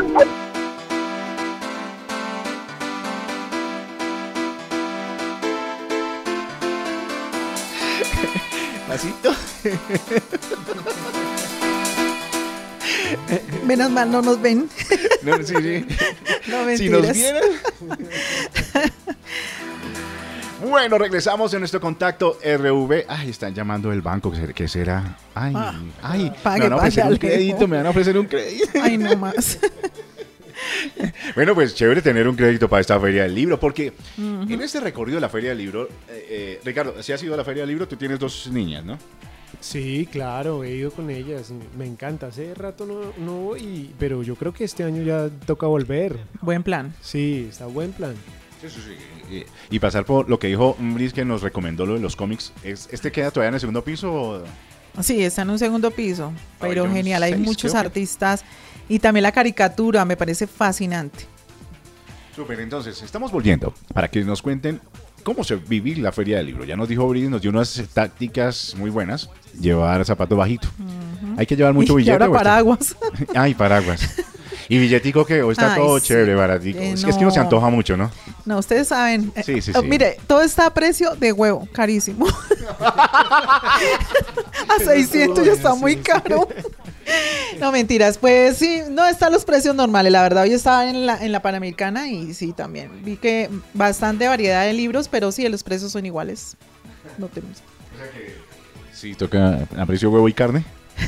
Pasito. Menos mal no nos ven. No, sí, sí. No, Si mentiras. nos vieran. Bueno, regresamos en nuestro contacto R V. Ay, están llamando el banco. ¿Qué será? Ay, Ah, ay. pague, me van a ofrecer pague, un crédito, Alejo. me van a ofrecer un crédito. Ay, no más. Bueno, pues chévere tener un crédito para esta Feria del Libro, porque uh-huh. en este recorrido de la Feria del Libro, eh, eh, Ricardo, si has ido a la Feria del Libro, tú tienes dos niñas, ¿no? Sí, claro, he ido con ellas, me encanta, hace rato no, no voy, pero yo creo que este año ya toca volver. Buen plan. Sí, está buen plan. Sí, sí, sí. Y, y pasar por lo que dijo Brice, que nos recomendó lo de los cómics, ¿es, ¿este queda todavía en el segundo piso? O? Sí, está en un segundo piso, pero Ay, genial, hay seis, muchos creo que- artistas y también la caricatura me parece fascinante. Súper, entonces, estamos volviendo para que nos cuenten cómo se vivir la Feria del Libro. Ya nos dijo Brice, nos dio unas tácticas muy buenas. Llevar zapatos bajitos. Uh-huh. Hay que llevar mucho Y billete. ahora ¿o está? paraguas. Ay, paraguas. Y billetico que hoy está Ay, todo sí. chévere, baratico. Eh, es, que es que no se no. antoja mucho, ¿no? No, ustedes saben. eh, Sí, sí, eh, sí. Mire, todo está a precio de huevo, carísimo. A seiscientos ya está muy caro. No, mentiras. Pues sí, no están los precios normales. La verdad, hoy estaba en la, en la Panamericana y sí, también. Vi que bastante variedad de libros, pero sí, los precios son iguales. No tenemos. Sí, toca a precio huevo y carne.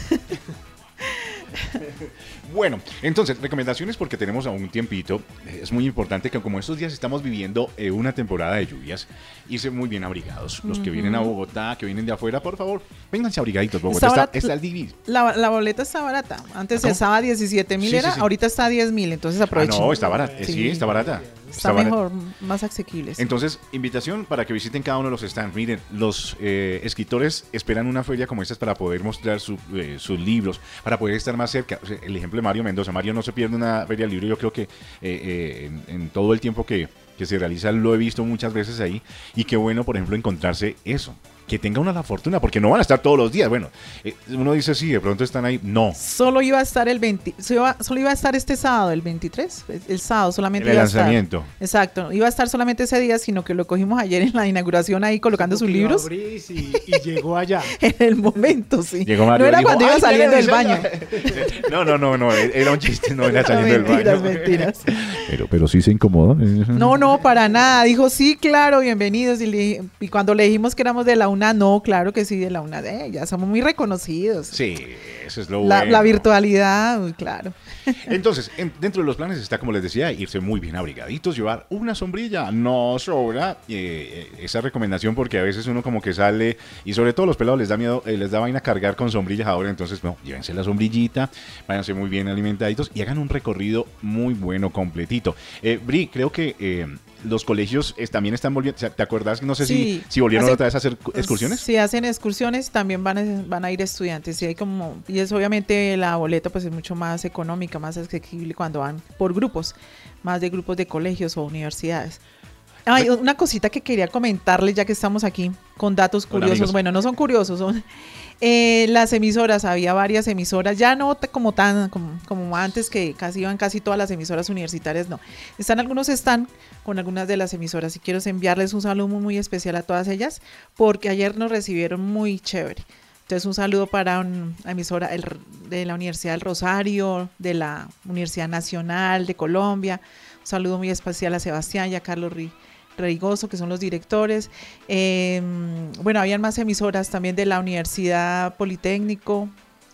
Bueno, entonces, recomendaciones porque tenemos aún un tiempito. Es muy importante que como estos días estamos viviendo eh, una temporada de lluvias, irse muy bien abrigados. Los que Ujú. vienen a Bogotá, que vienen de afuera, por favor, vénganse abrigaditos. Bogotá Está está, barat- está al divino. La, la boleta está barata. Antes ¿Cómo? estaba diecisiete mil, Sí, era, sí, sí. ahorita está diez mil, entonces Ah, aprovechen. no, está barata. Eh, Sí, Sí. está barata. Está barata. mejor, más asequibles. Entonces, invitación para que visiten cada uno de los stands. Miren, los eh, escritores esperan una feria como esta para poder mostrar su, eh, sus libros, para poder estar más cerca. O sea, el ejemplo de Mario Mendoza. Mario no se pierde una feria del libro. Yo creo que eh, eh, en, en todo el tiempo que, que se realiza lo he visto muchas veces ahí. Y qué bueno, por ejemplo, encontrarse eso. Que tenga una la fortuna, porque no van a estar todos los días. Bueno, eh, uno dice, sí, de pronto están ahí. No. Solo iba a estar el veinte, solo iba, solo iba a estar este sábado, el veintitrés, el sábado solamente El iba a estar. lanzamiento. Exacto, iba a estar solamente ese día, sino que lo cogimos ayer en la inauguración ahí colocando sus Como que iba a libros. abrir y, y llegó allá. En el momento, sí. Llegó Mario no era y dijo, cuando iba "Ay, saliendo del miren, baño. No, no, no, no, era un chiste, no era saliendo del baño. Mentiras, mentiras. Pero, pero sí se incomodó. No, no, para nada. Dijo, sí, claro, bienvenidos. Y, le- y cuando le dijimos que éramos de la UNAD, no, claro que sí, de la UNAD. Eh, ya somos muy reconocidos. Sí, eso es lo La, bueno. la virtualidad, uy, claro. Entonces, en- dentro de los planes está, como les decía, irse muy bien abrigaditos, llevar una sombrilla, no sobra eh, eh, esa recomendación porque a veces uno como que sale y sobre todo los pelados les da miedo, eh, les da vaina cargar con sombrillas ahora, entonces no, llévense la sombrillita, váyanse muy bien alimentaditos y hagan un recorrido muy bueno, completito. Eh, Bri, creo que eh, los colegios eh, también están volviendo, ¿te acuerdas? No sé Sí, si, si volvieron hacen- otra vez a hacer excursiones. Si hacen excursiones, también van a, van a ir estudiantes. Y hay como, y es obviamente la boleta pues es mucho más económica, más asequible cuando van por grupos, más de grupos de colegios o universidades. Hay una cosita que quería comentarles ya que estamos aquí con datos Hola, curiosos. amigos. Bueno, no son curiosos, son eh, las emisoras. Había varias emisoras, ya no t- como tan como, como antes que casi iban casi todas las emisoras universitarias, no. Están algunos están con algunas de las emisoras y quiero enviarles un saludo muy, muy especial a todas ellas porque ayer nos recibieron muy chévere. Entonces un saludo para un- la emisora el- de la Universidad del Rosario, de la Universidad Nacional de Colombia. Un saludo muy especial a Sebastián y a Carlos Ri- Reigoso, que son los directores. Eh, bueno, habían más emisoras también de la Universidad Politécnico.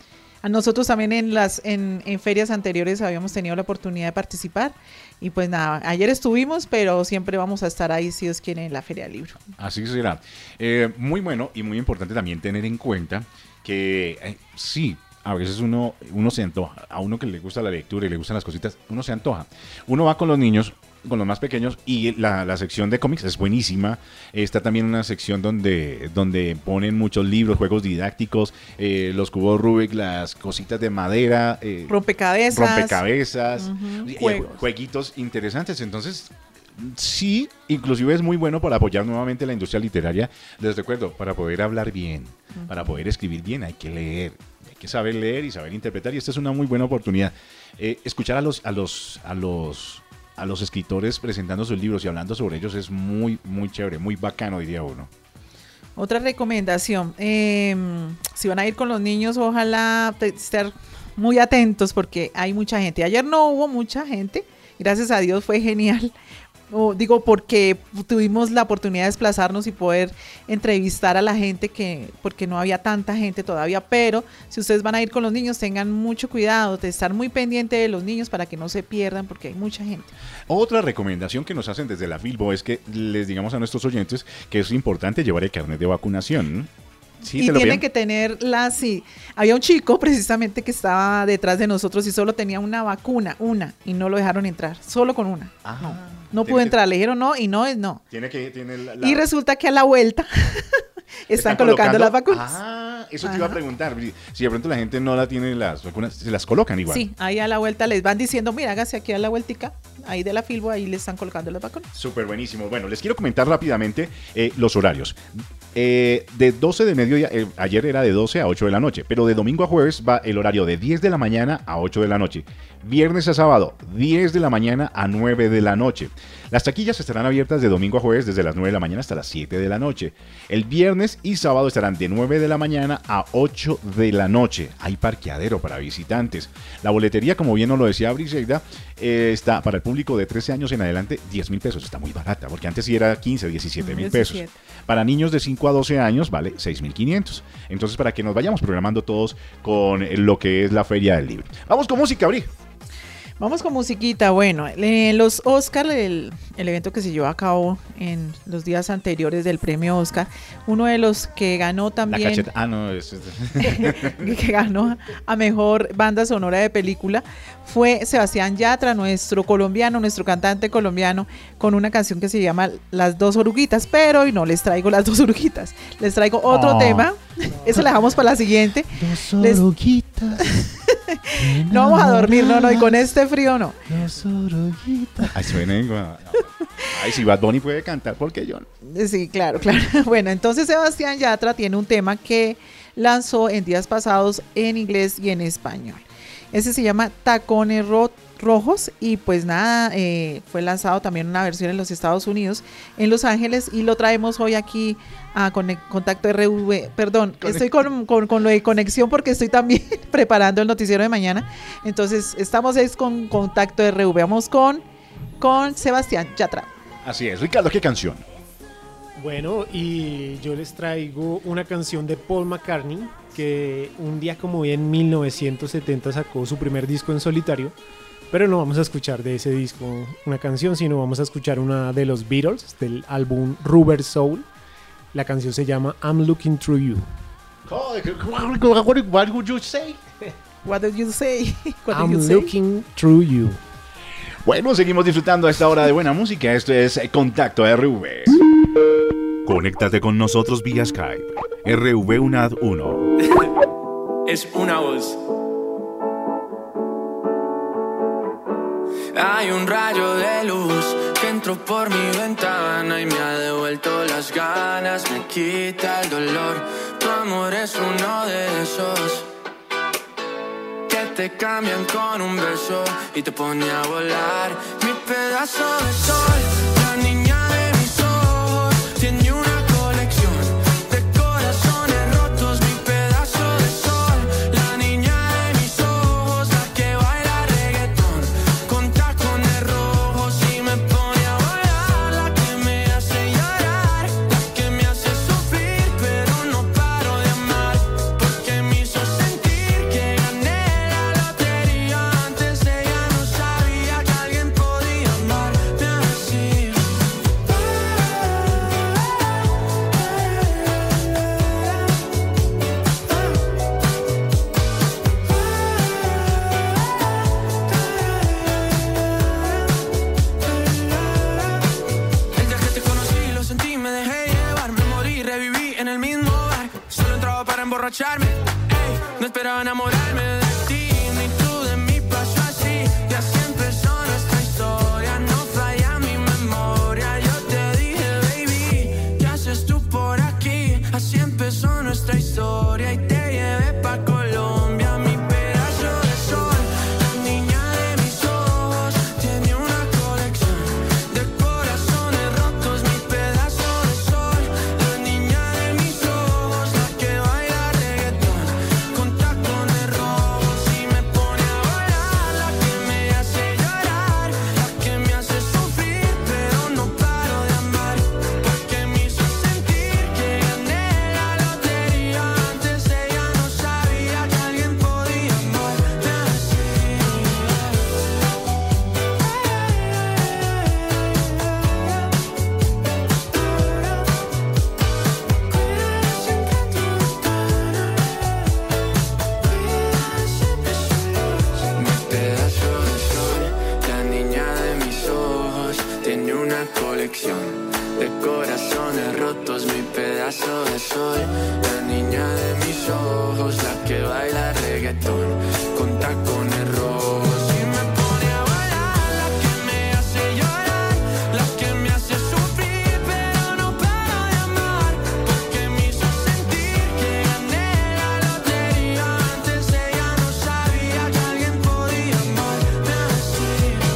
A nosotros también en las en, en ferias anteriores habíamos tenido la oportunidad de participar. Y pues nada, ayer estuvimos, pero siempre vamos a estar ahí, si Dios quiere, en la Feria del Libro. Así será. Eh, muy bueno y muy importante también tener en cuenta que eh, sí, a veces uno, uno se antoja. A uno que le gusta la lectura y le gustan las cositas, uno se antoja. Uno va con los niños, con los más pequeños, y la, la sección de cómics es buenísima. Está también una sección donde, donde ponen muchos libros, juegos didácticos, eh, los cubos Rubik, las cositas de madera, eh, Rompecabezas. rompecabezas, Ujú, y, eh, juegos. jueguitos interesantes. Entonces, Sí, inclusive es muy bueno para apoyar nuevamente la industria literaria. Les recuerdo, para poder hablar bien, uh-huh. para poder escribir bien, hay que leer, hay que saber leer y saber interpretar, y esta es una muy buena oportunidad. Eh, escuchar a los, a los, a los, a los escritores presentando sus libros y hablando sobre ellos es muy, muy chévere, muy bacano, diría uno. Otra recomendación, eh, si van a ir con los niños, ojalá estar muy atentos porque hay mucha gente. Ayer no hubo mucha gente, gracias a Dios fue genial. O digo porque tuvimos la oportunidad de desplazarnos y poder entrevistar a la gente, que porque no había tanta gente todavía, pero si ustedes van a ir con los niños tengan mucho cuidado de estar muy pendiente de los niños para que no se pierdan porque hay mucha gente. Otra recomendación que nos hacen desde la Filbo es que les digamos a nuestros oyentes que es importante llevar el carnet de vacunación. Sí, y tienen que tener la, sí, había un chico precisamente que estaba detrás de nosotros y solo tenía una vacuna, una, y no lo dejaron entrar, solo con una. Ah, no, no pudo entrar, que, le dijeron no y no es no. Tiene que, tiene la, la... Y resulta que a la vuelta están, ¿Están colocando, colocando las vacunas. Ah, eso te Ajá. iba a preguntar, si de pronto la gente no la tiene las vacunas, se las colocan igual. Sí, ahí a la vuelta les van diciendo, mira, hágase aquí a la vueltica, ahí de la Filbo, ahí les están colocando las vacunas. Súper buenísimo. Bueno, les quiero comentar rápidamente eh, los horarios. Eh, de doce de mediodía, eh, ayer era de doce a ocho de la noche, pero de domingo a jueves va el horario de diez de la mañana a ocho de la noche. Viernes a sábado, diez de la mañana a nueve de la noche. Las taquillas estarán abiertas de domingo a jueves desde las nueve de la mañana hasta las siete de la noche. El viernes y sábado estarán de nueve de la mañana a ocho de la noche. Hay parqueadero para visitantes. La boletería, como bien nos lo decía Briseida, eh, está para el público de trece años en adelante, diez mil pesos. Está muy barata, porque antes sí era quince, diecisiete mil pesos. Para niños de cinco a doce años vale seis mil quinientos. Entonces, para que nos vayamos programando todos con lo que es la Feria del Libro. Vamos con música, Bri. Vamos con musiquita. Bueno, eh, los Oscar, el, el evento que se llevó a cabo en los días anteriores del premio Oscar, uno de los que ganó también... La cacheta. Ah, no, es... que ganó a mejor banda sonora de película fue Sebastián Yatra, nuestro colombiano, nuestro cantante colombiano, con una canción que se llama Las Dos Oruguitas, pero hoy no les traigo Las Dos Oruguitas, les traigo otro oh. tema. Eso lo dejamos para la siguiente. Dos oruguitas. No vamos a dormir, no, no, y con este frío no. Dos oruguitas. Ay, suena igual. Ay, si Bad Bunny puede cantar, ¿por qué yo no? Sí, claro, claro. Bueno, entonces Sebastián Yatra tiene un tema que lanzó en días pasados en inglés y en español. Ese se llama Tacones Ro- Rojos y pues nada, eh, fue lanzado también una versión en los Estados Unidos, en Los Ángeles, y lo traemos hoy aquí a Conect- Contacto R V. Perdón, Conect- estoy con, con, con lo de conexión porque estoy también preparando el noticiero de mañana. Entonces estamos es con Contacto R V. Vamos con, con Sebastián Yatra. Así es. Ricardo, ¿qué canción? Bueno, y yo les traigo una canción de Paul McCartney, que un día como hoy en mil novecientos setenta sacó su primer disco en solitario, pero no vamos a escuchar de ese disco una canción, sino vamos a escuchar una de los Beatles, del álbum Rubber Soul. La canción se llama I'm Looking Through You. What would you say? What did you say? What I'm did you say? Looking Through You. Bueno, seguimos disfrutando a esta hora de buena música. Esto es Contacto R V. Conéctate con nosotros vía Skype. R V UNAD uno. Es una voz. Hay un rayo de luz que entró por mi ventana y me ha devuelto las ganas, me quita el dolor. Tu amor es uno de esos que te cambian con un beso y te pone a volar. Mi pedazo de sol, la niña de mis ojos, tiene una colección de corazones rotos. Mi pedazo de sol, la niña de mis ojos, la que baila reggaetón con tacones rojos y me pone a volar. La que me hace llorar, la que me hace sufrir, pero no paro de amar, porque me hizo sentir que gané la lotería. Antes ella no sabía que alguien podía amarme así. El día que te conocí lo sentí, me dejé llevar, me morí, reviví en el mismo bar. Solo entraba para emborracharme, ey, no esperaba enamorarme de ti, ni tú de mí, pasó así. Y así empezó nuestra historia, no falla mi memoria. canción de corazones rotos, mi pedazo de sol, la niña de mis ojos, la que baila reggaetón con tacones rojos. Y me pone a bailar, la que me hace llorar, la que me hace sufrir, pero no paro de amar, porque me hizo sentir que gané la lotería. Antes ella no sabía que alguien podía amarme así.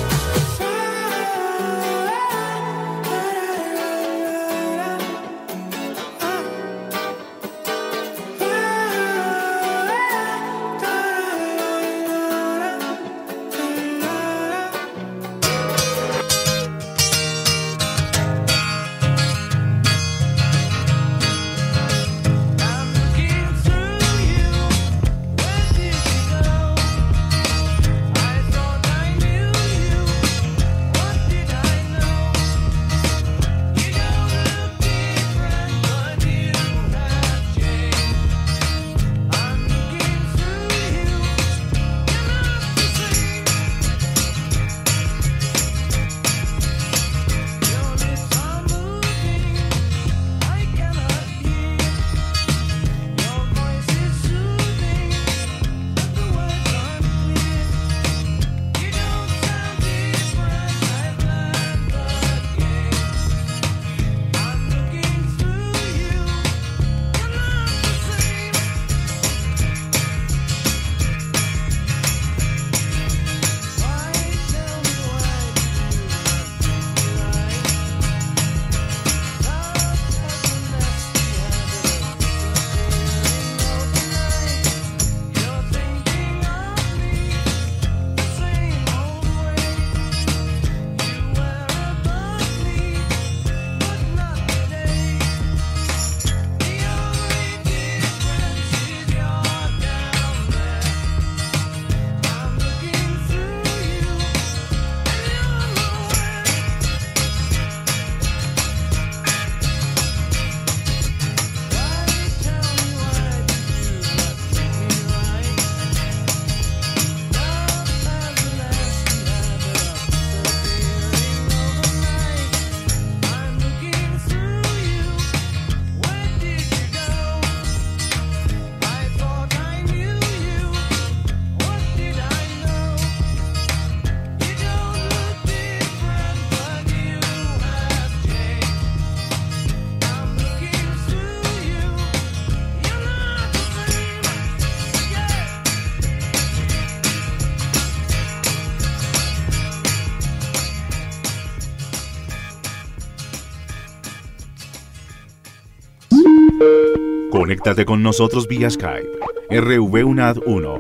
Conéctate con nosotros vía Skype. R V UNAD uno.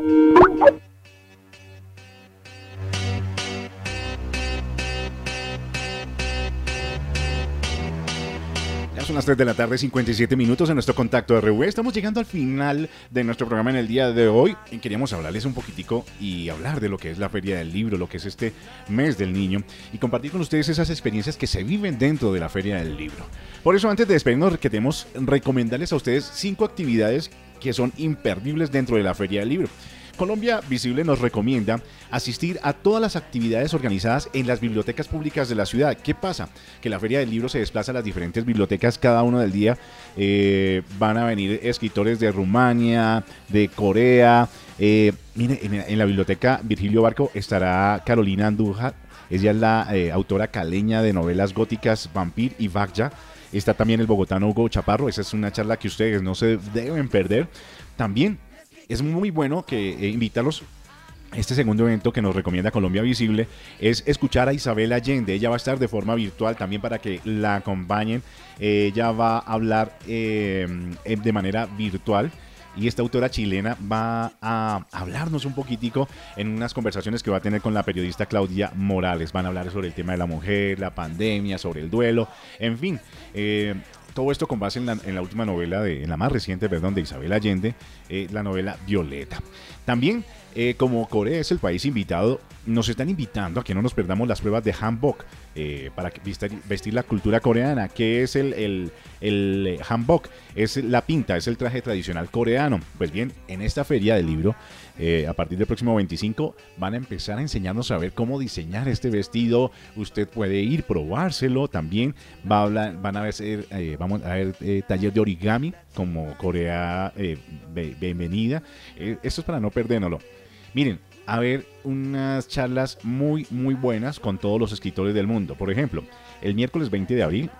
Son las tres de la tarde, cincuenta y siete minutos en nuestro contacto R V. Estamos llegando al final de nuestro programa en el día de hoy. Y queríamos hablarles un poquitico y hablar de lo que es la Feria del Libro, lo que es este mes del niño, y compartir con ustedes esas experiencias que se viven dentro de la Feria del Libro. Por eso, antes de despedirnos, queremos recomendarles a ustedes cinco actividades que son imperdibles dentro de la Feria del Libro. Colombia Visible nos recomienda asistir a todas las actividades organizadas en las bibliotecas públicas de la ciudad. ¿Qué pasa? Que la Feria del Libro se desplaza a las diferentes bibliotecas cada uno del día. Eh, van a venir escritores de Rumania, de Corea. Eh, mire, en, en la biblioteca Virgilio Barco estará Carolina Andújar. Ella es la eh, autora caleña de novelas góticas Vampir y Vagya. Está también el bogotano Hugo Chaparro. Esa es una charla que ustedes no se deben perder. También es muy bueno que eh, invitarlos. Este segundo evento que nos recomienda Colombia Visible es escuchar a Isabel Allende. Ella va a estar de forma virtual también para que la acompañen. Eh, ella va a hablar eh, de manera virtual. Y esta autora chilena va a hablarnos un poquitico en unas conversaciones que va a tener con la periodista Claudia Morales. Van a hablar sobre el tema de la mujer, la pandemia, sobre el duelo, en fin. Eh, todo esto con base en la, en la última novela, de, en la más reciente, perdón, de Isabel Allende, eh, la novela Violeta. También, eh, como Corea es el país invitado, nos están invitando a que no nos perdamos las pruebas de Hanbok eh, para vestir, vestir la cultura coreana. ¿Qué es el, el, el Hanbok? Es la pinta, es el traje tradicional coreano. Pues bien, en esta feria del libro, eh, a partir del próximo veinticinco, van a empezar a enseñarnos a ver cómo diseñar este vestido. Usted puede ir, probárselo. También va a hablar, van a ver, eh, vamos a ver eh, taller de origami como Corea eh, bienvenida. Eh, esto es para no perdérnoslo. Miren, a ver unas charlas muy muy buenas con todos los escritores del mundo. Por ejemplo, el miércoles veinte de abril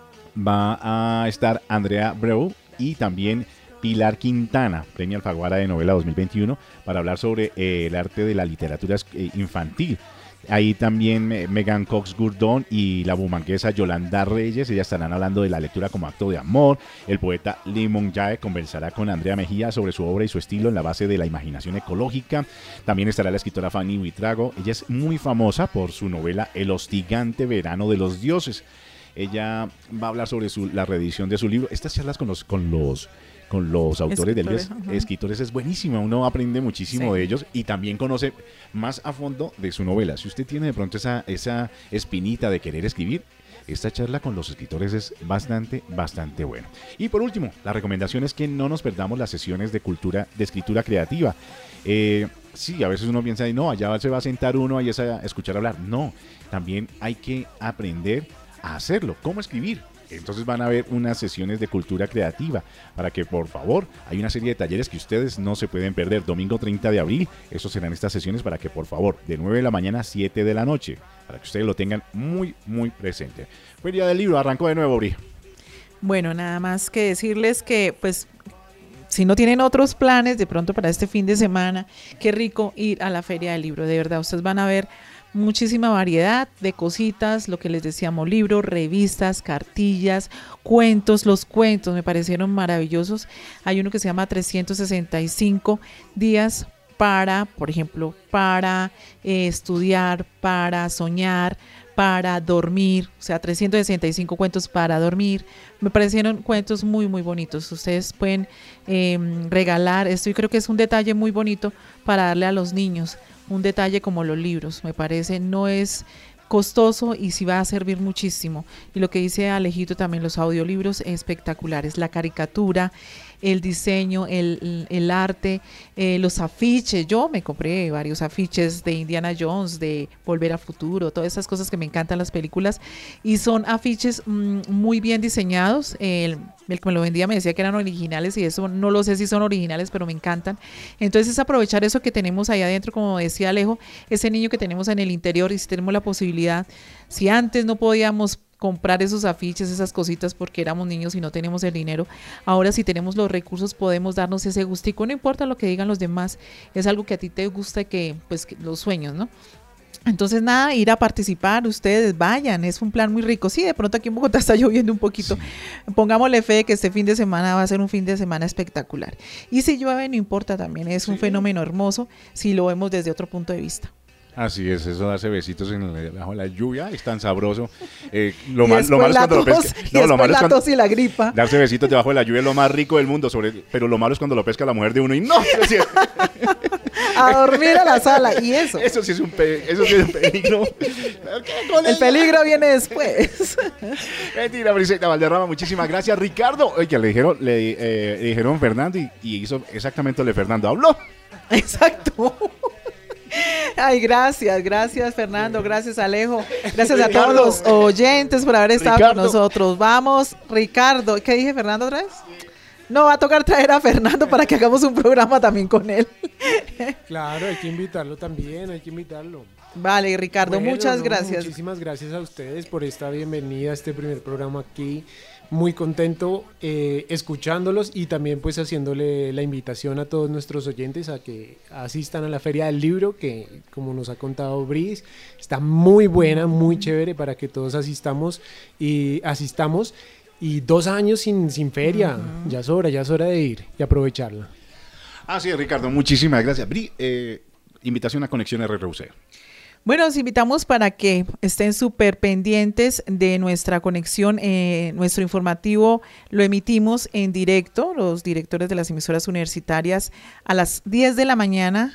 va a estar Andrea Breu y también Pilar Quintana, Premio Alfaguara de Novela dos mil veintiuno, para hablar sobre eh, el arte de la literatura eh, infantil. Ahí también eh, Megan Cox Gurdon y la bumanguesa Yolanda Reyes, ellas estarán hablando de la lectura como acto de amor. El poeta Lee Mong Jae conversará con Andrea Mejía sobre su obra y su estilo en la base de la imaginación ecológica. También estará la escritora Fanny Buitrago. Ella es muy famosa por su novela El hostigante verano de los dioses. Ella va a hablar sobre su, la reedición de su libro. Estas charlas con los... Con los con los autores de libros, escritores, es buenísima, uno aprende muchísimo sí. de ellos y también conoce más a fondo de su novela. Si usted tiene de pronto esa, esa espinita de querer escribir, esta charla con los escritores es bastante, bastante buena. Y por último, la recomendación es que no nos perdamos las sesiones de cultura, de escritura creativa. Eh, sí, a veces uno piensa, no, allá se va a sentar uno ahí a escuchar hablar. No, también hay que aprender a hacerlo, cómo escribir. Entonces van a haber unas sesiones de cultura creativa para que, por favor, hay una serie de talleres que ustedes no se pueden perder. Domingo treinta de abril, esos serán estas sesiones para que, por favor, de nueve de la mañana a siete de la noche, para que ustedes lo tengan muy, muy presente. Feria del Libro, arrancó de nuevo, Bri. Bueno, nada más que decirles que, pues, si no tienen otros planes de pronto para este fin de semana, qué rico ir a la Feria del Libro. De verdad, ustedes van a ver muchísima variedad de cositas, lo que les decíamos, libros, revistas, cartillas, cuentos. Los cuentos me parecieron maravillosos. Hay uno que se llama trescientos sesenta y cinco días para, por ejemplo, para eh, estudiar, para soñar, para dormir, o sea, trescientos sesenta y cinco cuentos para dormir. Me parecieron cuentos muy, muy bonitos. Ustedes pueden eh, regalar esto y creo que es un detalle muy bonito para darle a los niños. Un detalle como los libros, me parece, no es costoso y sí va a servir muchísimo. Y lo que dice Alejito también, los audiolibros espectaculares, la caricatura, el diseño, el, el arte, eh, los afiches. Yo me compré varios afiches de Indiana Jones, de Volver al Futuro, todas esas cosas que me encantan las películas, y son afiches mmm, muy bien diseñados. El, el que me lo vendía me decía que eran originales y eso no lo sé si son originales, pero me encantan. Entonces es aprovechar eso que tenemos ahí adentro, como decía Alejo, ese niño que tenemos en el interior, y si tenemos la posibilidad, si antes no podíamos comprar esos afiches, esas cositas porque éramos niños y no tenemos el dinero, ahora si tenemos los recursos podemos darnos ese gustico, no importa lo que digan los demás, es algo que a ti te gusta, que pues que los sueños, ¿no? Entonces nada, ir a participar, ustedes vayan, es un plan muy rico. Sí, de pronto aquí en Bogotá está lloviendo un poquito, sí. Pongámosle fe de que este fin de semana va a ser un fin de semana espectacular, y si llueve no importa, también es un sí. fenómeno hermoso si lo vemos desde otro punto de vista. Así es, eso darse besitos en el, bajo la lluvia es tan sabroso. Eh, lo, mal, lo malo es cuando tos, lo pesca. No, lo malo la es cuando, tos y la gripa. Darse besitos debajo de la lluvia es lo más rico del mundo, sobre, pero lo malo es cuando lo pesca la mujer de uno y no. A dormir a la sala, y eso. Eso sí es un, pe, eso sí es un peligro. El peligro viene después. Mentira, Briseida Valderrama, muchísimas gracias. Ricardo, oye, le dijeron, le, eh, le dijeron Fernando y, y hizo exactamente lo de Fernando. Habló. Exacto. Ay, gracias, gracias Fernando, gracias Alejo, gracias a todos los oyentes por haber estado Ricardo. con nosotros. Vamos, Ricardo, ¿qué dije, Fernando, otra vez? No, va a tocar traer a Fernando para que hagamos un programa también con él. Claro, hay que invitarlo también, hay que invitarlo. Vale, Ricardo, bueno, muchas no, gracias. Muchísimas gracias a ustedes por esta bienvenida a este primer programa aquí. Muy contento eh, escuchándolos y también pues haciéndole la invitación a todos nuestros oyentes a que asistan a la Feria del Libro, que como nos ha contado Brice, está muy buena, muy chévere para que todos asistamos y asistamos. Y dos años sin, sin feria, uh-huh. ya es hora, ya es hora de ir y aprovecharla. Así es, Ricardo, muchísimas gracias. Bri, eh, invitación a Conexión R R U C. Bueno, los invitamos para que estén súper pendientes de nuestra conexión. Eh, nuestro informativo lo emitimos en directo, los directores de las emisoras universitarias, a las diez de la mañana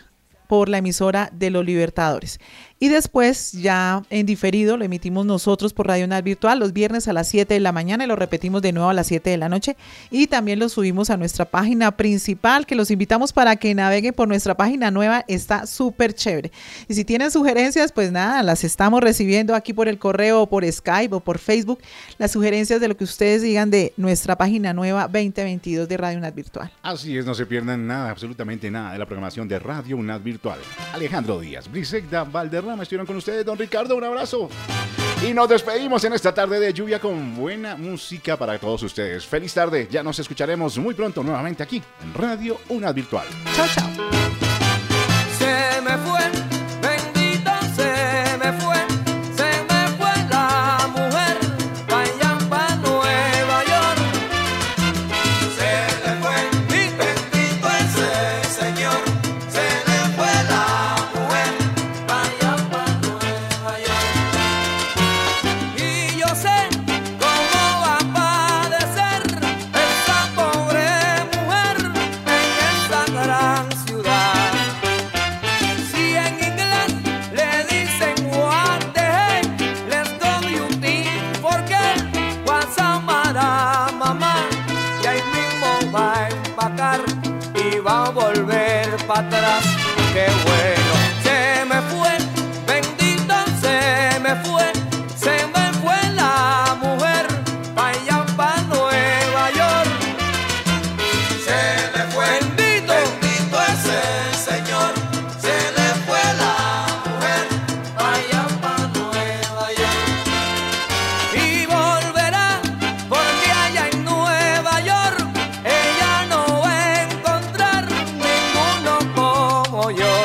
por la emisora de Los Libertadores. Y después, ya en diferido, lo emitimos nosotros por Radio Unad Virtual los viernes a las siete de la mañana y lo repetimos de nuevo a las siete de la noche. Y también lo subimos a nuestra página principal, que los invitamos para que naveguen por nuestra página nueva. Está súper chévere. Y si tienen sugerencias, pues nada, las estamos recibiendo aquí por el correo, o por Skype o por Facebook. Las sugerencias de lo que ustedes digan de nuestra página nueva veinte veintidós de Radio Unad Virtual. Así es, no se pierdan nada, absolutamente nada de la programación de Radio Unad Virtual. Alejandro Díaz, Briseida Valderrama estuvieron con ustedes. Don Ricardo, un abrazo. Y nos despedimos en esta tarde de lluvia con buena música para todos ustedes. Feliz tarde, ya nos escucharemos muy pronto nuevamente aquí en Radio Unad Virtual. Chao, chao. Se me fue, bendito se me fue, se me fue la mujer, pa' allá pa' Nueva York. Se le fue, y bendito ese señor, se le fue la mujer, pa' allá pa' Nueva York. Y yo sé cómo va a padecer esa pobre mujer en esa gran ciudad. Si en inglés le dicen what the heck, let's go you think, porque what's a mara mamá, y ahí mismo va a empacar y va a volver para atrás. Qué bueno, se me fue, bendito se me fue, se me fue la mujer, pa' allá pa' Nueva York. Se le fue, bendito, bendito ese señor, se le fue la mujer, pa' allá pa' Nueva York. Y volverá, porque allá en Nueva York ella no va a encontrar ninguno como yo.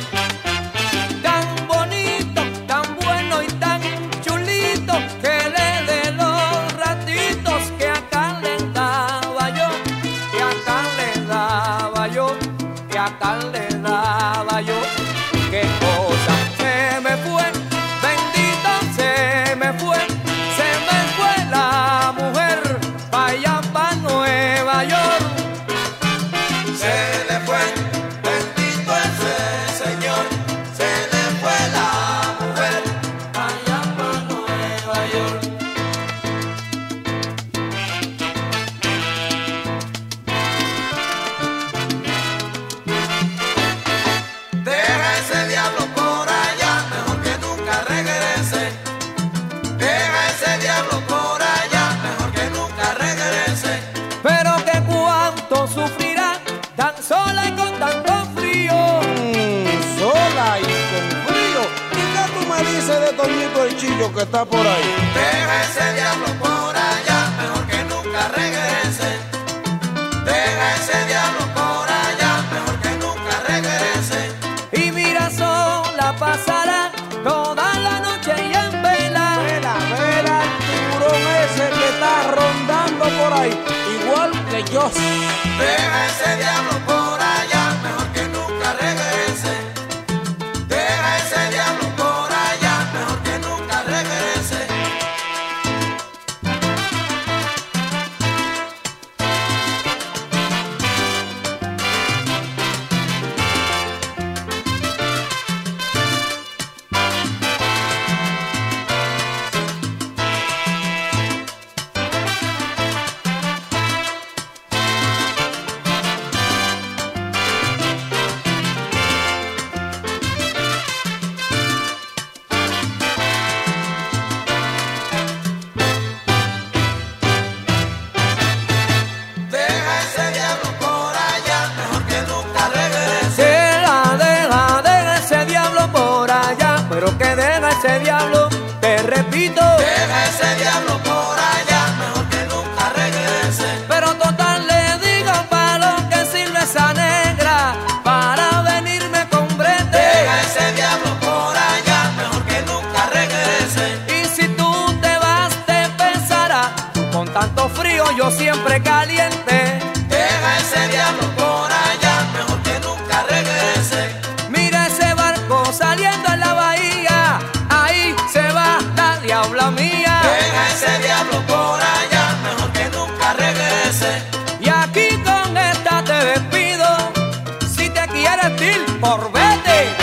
Tan bonito, tan bueno y tan chulito, que le dé los ratitos que acá le daba yo, que acá le daba yo, que acá le daba yo. Qué cosa, se me fue, bendito se me fue, se me fue la mujer, pa' allá pa' Nueva York. Se le fue, bendito ese señor, se le fue la mujer, pa' allá pa' Nueva York. Deja ese diablo por allá, mejor que nunca regrese. Deja ese diablo por allá, mejor que nunca regrese. Pero que cuánto sufrirá, tan sola y con tanto frío. Sola y con frío. ¿Y qué tú me dices de Toñito el Chillo que está por ahí? Deja ese diablo por allá, mejor que nunca regrese. Deja ese diablo por allá, mejor que nunca regrese. Y mira, sola pasará toda la noche y en vela. Vela, vela, el tiburón ese que está rondando por ahí, igual que yo. Deja ese diablo por allá, mejor que nunca regrese. Deja ese diablo por allá, mejor que nunca regrese. Deja ese diablo por allá, mejor que nunca regrese. Se la deja, deja ese diablo por allá, pero que deja ese diablo, te repito. Deja ese diablo por allá, mejor que nunca regrese. Pero total le digo pa' lo que sirve esa negra, para venirme con brete. Deja ese diablo por allá, mejor que nunca regrese. Y si tú te vas te pensarás, tú con tanto frío yo siempre caliente. Deja ese diablo por allá, mejor que nunca regrese. Mira ese barco saliendo en la bahía, ahí se va la diabla mía. Deja ese diablo por allá, mejor que nunca regrese. Y aquí con esta te despido, si te quieres ir por ver. grande.